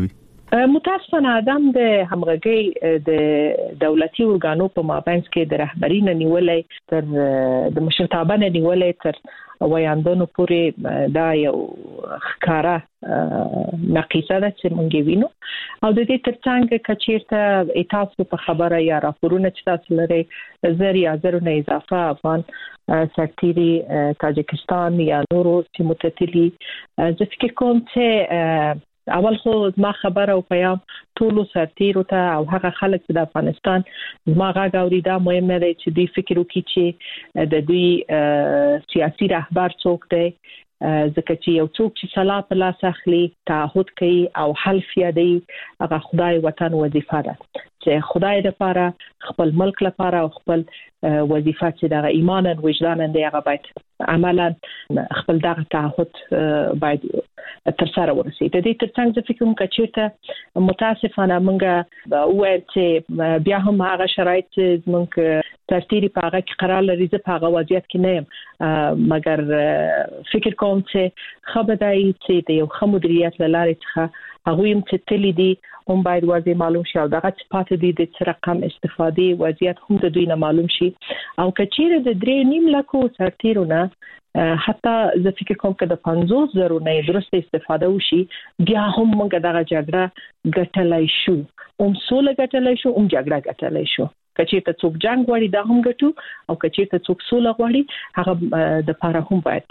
[SPEAKER 7] متاسفانه ادم د همغږي د دولتي ارګانو په مابينځ کې د رهبري نه نیولې تر د مشرتابه نه نیولې تر ویاندونو پورې دا یو ښکارا نقیصه ده چې مونږ وینو او د دې ترڅنګ کچیرته تاسو په خبره یا راپورونه چې تاسو لري زرونه اضافه افغان سرتيري تاجکستان یا نورو سیمو ته تللي زه فکر کوم چې اول خو ما خبره او پیام ټولو سرتیرو ته او هغه خلک چې د افغانستان ما غږ اوريدا مهمه ده چې دوی فکر وکړي چې د دوی سیاسي رهبر څوک دی ځکه چې یو څوک چې صلاح په لاس اخلي تعهد کوي او حلف یادي هغه خدای وطن وظیفه ده چې خدای لپاره خپل ملک لپاره او خپل وظیفه چې د ایمان او وجدان دی هغه باید عملا خپل دغه تعهد باید تر سره ورسي د دې ترڅنګ د فکر کوم کچیرته متاسفانه موږ وایو چې بیا هم هغه شرایط موږ ترتیری په هغه کې قرار لري چې په هغه وضعیت کې نه مګر فکر کوم چې خبردای چې د یو خمودریت لاره څخه هغه هم چې تللی دي هم باید واضح معلوم شي او دغه پاتې دي د رقم استفاده وضعیت هم د دوی نه معلوم شي او کچیره د 3.5 لک سرتیرونه حتی زه فکر کوم چې د 50,000 نه درست استفاده وشي بیا هم موږ دغه جګړه ګټلای شو سوله ګټلای شو جګړه ګټلای شو کچیرته څوک جنگ غواړي دا هم ګټو او کچیرته څوک سوله غواړي هغه د لپاره هم باید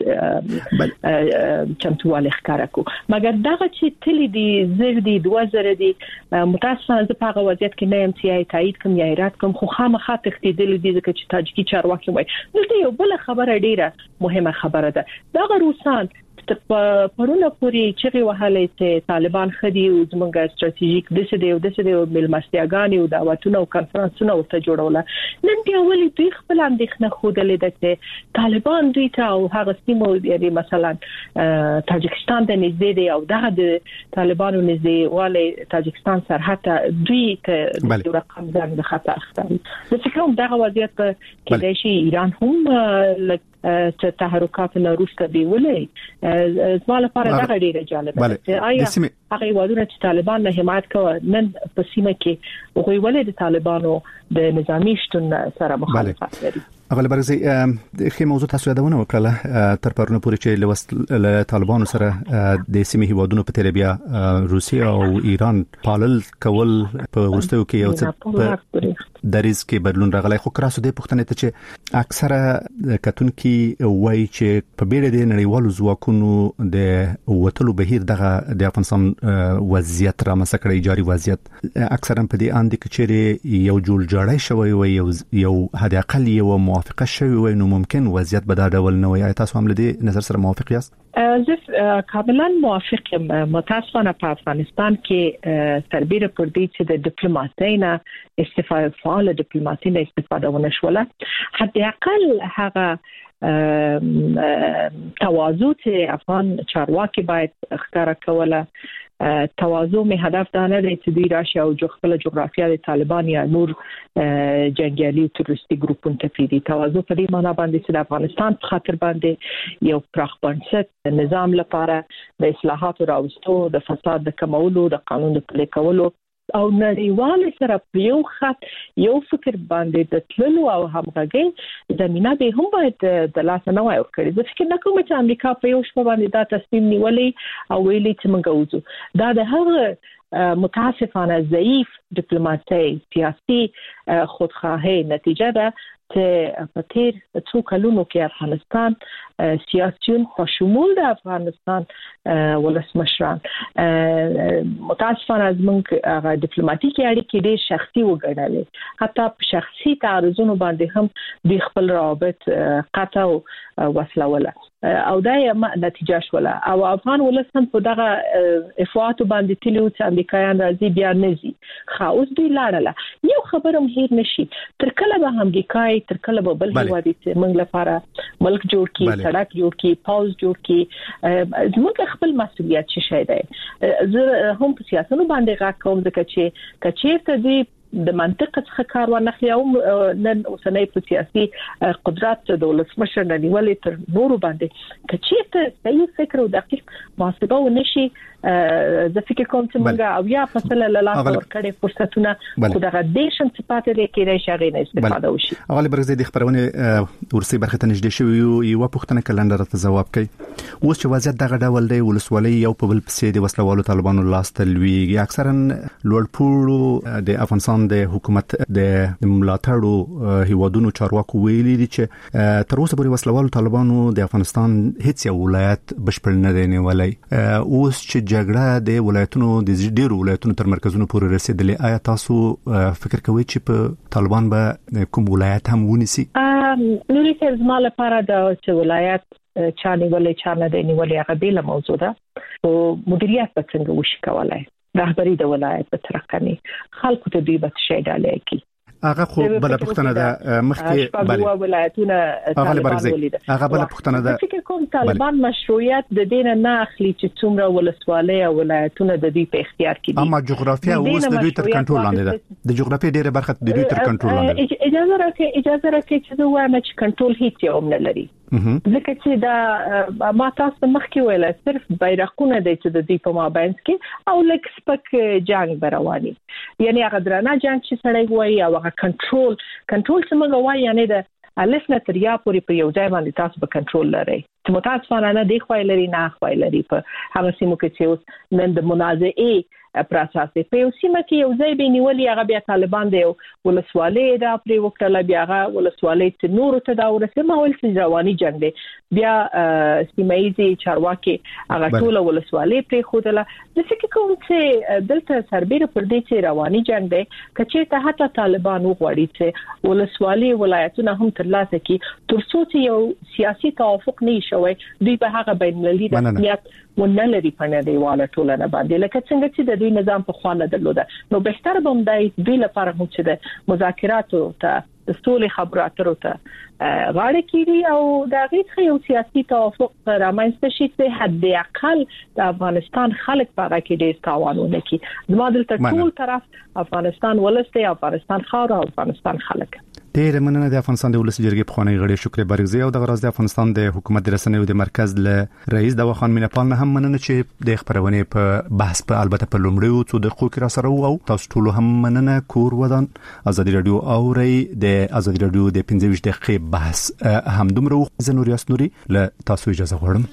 [SPEAKER 7] چمتواله ښکارا کو مګر دغه چې تللی دي زر دي 2000 دي متاسفانه په هغه وضعیت کې نه ام سی آی تایید کوم یا ایراد کوم خو خامخا تختیدل دي ځکه چې تاجیکی چارواکي وایي دلته یو بل خبره ډیره مهمه خبره ده دغه روسان پرونه پوری چې وهاله چې طالبان خدي او زمونږه ستراتیژیک د څه دی ملمستیاګانی او دعوتونه او کانفرنسونه ورته جوړول نن دی اولی دوی خپل اندېښنه خوده لیدل چې طالبان دوی ته او هغه سیمو یعنی مثلا تاجکستان د نږدې دی او دغه د طالبانو نږدې والي تاجکستان سرحد دوی ته د رقم ځان د خطر اخته زه فکر کوم دغه وضعیت کې د ایران هم تحرکات نه روسته دی ولې زموږ لپاره دا ډیره جالبه ده آیا هغه وادونه چې طالبان نه حمایت کوي نن په سیمه کې وګوي ولې د طالبانو د نظامی شتون سره مخالفت لري
[SPEAKER 1] اول برزي خې موضوع تاسو یادونه وکړه تر پرونه پورې چې له طالبانو سره د سیمه هیوادونو په تربیه روسیا او ایران پالل کول په ورستیو کې یو څه دریز کې بدلون راغلی خو کراسو د پښتنې ته چې اکثره کتونکو وایي چې په بیړه د نړیوالو ځواکونو د وټلو بهیر دغه د افغانستان وضعیت را مسکړی جاری وضعیت اکثرا په دې اند کې چې یو جوړ جوړای شوی وي یو هدا اقل یو موافقه شوی وي نو ممکن وضعیت به دا ډول نه وي تاسو هم له دې نظر سره موافق یاست
[SPEAKER 7] زه کاملا موافق یم متاسفانه په افغانستان کې تربیره پر دې چې د ډیپلوماسۍ نه استفاده فعال ډیپلوماسۍ نه استفاده ونشوله حتی اقل هغه تواضع چې افغان چارواکي باید ښکارا کوله تواضع می هدف دا نه دی چې دوی راشي او خپل جغرافیه د طالبان یا نور جنگیالي تروریستي ګروپونو ته پیډي تواضع په دې معنی باندې چې د افغانستان په خاطر باندې یو پراخ بنسټ نظام لپاره د اصلاحاتو راوستو د فساد د کمولو د قانون د پلي کولو او نړیوال سره یو خط یو فکر باندې د تللو او همغږي زمينه به هم باید د لاس نه وای ورکړي زه فکر نه کوم چې امریکا په یو شپه باندې دا تصمیم نیولې او ویلي چې موږ وځو دا د هغه متاسفانه ضعیف ډیپلوماسي سیاسي خودخواهی نتیجه ده چې په تیر څو کلونو کې افغانستان سیاسيون په شمول د افغانستان ولسمشران متاسفانه زموږ ډیپلوماټیکي اړیکې ډېر شخصي وګڼلې حتی په شخصي تعرضونو باندې هم د خپل روابط قطع وسلوله او دا یې نتیجه شوله او افغان ولسمشر په دغه افواهاتو باندې تلو چې امریکایان راځي بیا نزي خاوس دوی لاړه یو خبره مهیر نشي تر کله به همګیکای تر کله به بل هیواد چې موږ لپاره ملک جوړ کی سړک جوړ کی پاوز جوړ کی زموږ خپل مسؤلیت شي دی زه هم په سیاستونو باندې غاښ کوم ځکه چې کچېرته دی د منطق څخه کار ونخلي او نن اوسنۍ په سیاسي قدرت د ولسمشر نیولې تر نورو باندې کچېته صحیح فکر او دقیق محاسبه ونشي زه فکر کوم چې موږ او یا فصله لاله ورکړې فرصتونه خدای دیشن صفات دې کې راځي نه استفاده وشي.
[SPEAKER 1] اغلی برغزي د خبرونه ورسي برخه ته نږدې شوی یو پوښتنه کلندر ته جواب کوي. اوس چې وضعیت دغه ډول دی ولسوالۍ یو په بل پسې د وسلوالو طالبانو لاس تلويږي اکثرا لوړپوړو د افغانستان د حکومت د ملاتړو هیوادونو چارواکو ویلي دي چې تر اوسه پورې وسلوالو طالبانو د افغانستان هیڅ یو ولایت بشپړ نه دی نیولای. اوس چې جګړه د ولایتونو د ډیرو ولایتونو تر مرکزونو پورې رسیدلې آیا تاسو فکر کوئ چې په طالبان به کوم ولایت هم ونیسي؟
[SPEAKER 7] نوري ته زما لپاره د ولایت چاني ولې چانه د نیولې هغه بیل موضوع ده او مدیریت به څنګه وشي کولای رهبری د ولایت په ترقني خلکو ته دی به شي ډالې کی
[SPEAKER 1] هغه خو بل پښتنه ده مخکې
[SPEAKER 7] بل ولایتونه
[SPEAKER 1] طالبان ولید هغه بل پښتنه ده
[SPEAKER 7] فکر کوم طالبان مشروعیت د دین نه اخلي چې څومره ولسوالۍ او ولایتونه د دې په اختیار کې دي
[SPEAKER 1] اما جغرافیه اوس د دوی تر کنټرول لاندې ده د جغرافیه ډیره برخه د دوی تر کنټرول لاندې ده.
[SPEAKER 7] اجازه راکړئ چې زه وایم چې کنټرول هیڅ یو نه لري ځکه چې دا ما تاسو مخکې ویل صرف بیرقونه د چې د دې په مابین کې او لکه سپک جنگ برواني یعنی هغه درانه جنگ چې سړی وایي او هغه کنټرول څنګه وایي یعنی د الف نه تر یا پورې په یو ځای باندې تاسو به کنټرول لرئ چې متاسفانه نه دی خوای لري نه خوای لري په هغه سیمو کې چې اوس نن د منازعې پروسس په یو سیمه کې یو ځای به نیولې هغه بیا طالبان دی ولسوالۍ دا پرې وکړه بیا هغه ولسوالۍ چې نور ته دا ورسېمه ول چې رواني جنگ دی بیا سیمایي چارواکي هغه ټول ولسوالۍ پرې خودله د فکر کوم چې دلته سربېره پر دې چې رواني جنگ دی کچې ته حتی طالبان وغواړي چې ولسوالۍ ولایتونه هم ترلاسه کړي تر څو چې یو سیاسي توافق نه شوی دوی به هغه بین المللي رسمیت ونلري په نړیواله ټولنه باندې لکه څنګه چې د دوی نظام په خوانه درلوده نو بهتر به هم دی دوی لپاره هم چې د مذاکراتو ته د سولې خبرو اترو ته غاړه کیږي او د غیږ یو سیاسي توافق رامنځته شي چې حد اقل د افغانستان خلک په هغه کې ډېر تاوانونه کوي زما دلته ټول طرف افغانستان ولسته افغانستان خاور او افغانستان خلک
[SPEAKER 1] ډېر مننه د افغانستان د ولس جرګې په خوانی غړي شکر برغزي او د غراز د افغانستان د حکومت رسنیو د مرکز له رئیس د وخان مینپال نه هم مننه چې د خبرونه په بحث په البته په لومړیو څو دقیقو کې را سره وو تاسو ټول هم مننه کور ودان ازادي رادیو اوري د ازادي رادیو د 15 دقیقې بحث هم دومره زنور یاسنوري له تاسو اجازه غواړم.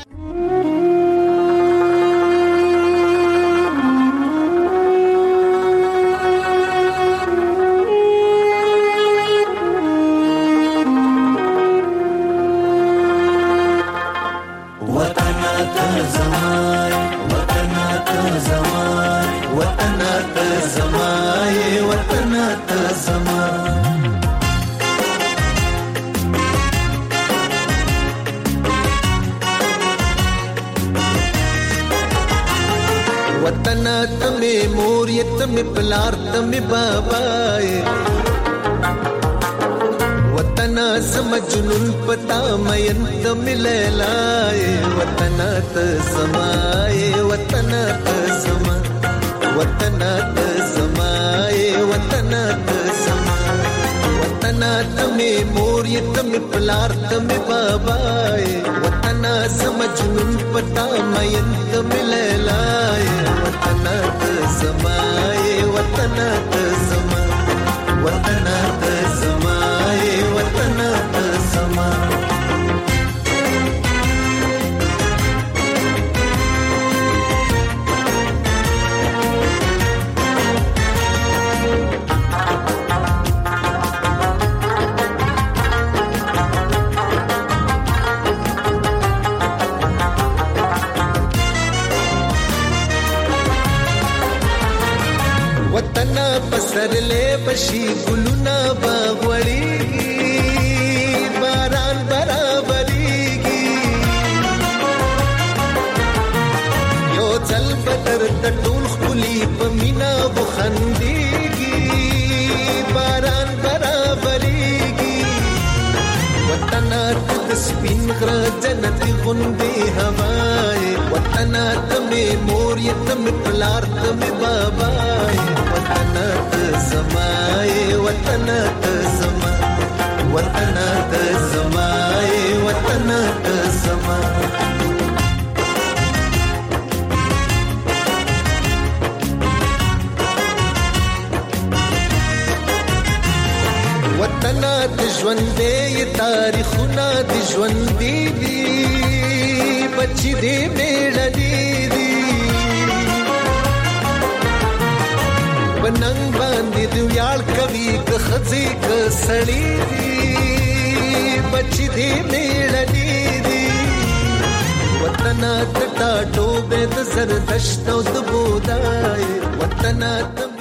[SPEAKER 8] پلار تم بابای وطن سم جنون پتا مین تم لیلای وطن ت سمای وطن ت سما وطن ت سمای وطن ت سما وطن تم مور تم پلار تم بابای وطن سم جنون پتا مین تم لیلای وطن ت سمای وطن ت سما وطن ت سمای وطن ت سما پسرلې بشي ګلونه باغوړيږي باران برابرېږي یو ځل بدر د ټول خولي په مینا وخندېږي باران برابرېږي وطن د سپین غر جنت غوندې هواي وطن ته مې مور یې ته مې پلار ته مې بابا وطن ته زمای وطن ته زما وطن ته زمای وطن ته زما وطن د ژوندې تاریخونه د ژوندې دي بچي دې میړني دي بننګ باندې د ویاړ کوي که خځې که سړي دي بچي دې میړني دي وطن د ټاټو به د زردشت او د بودای وطن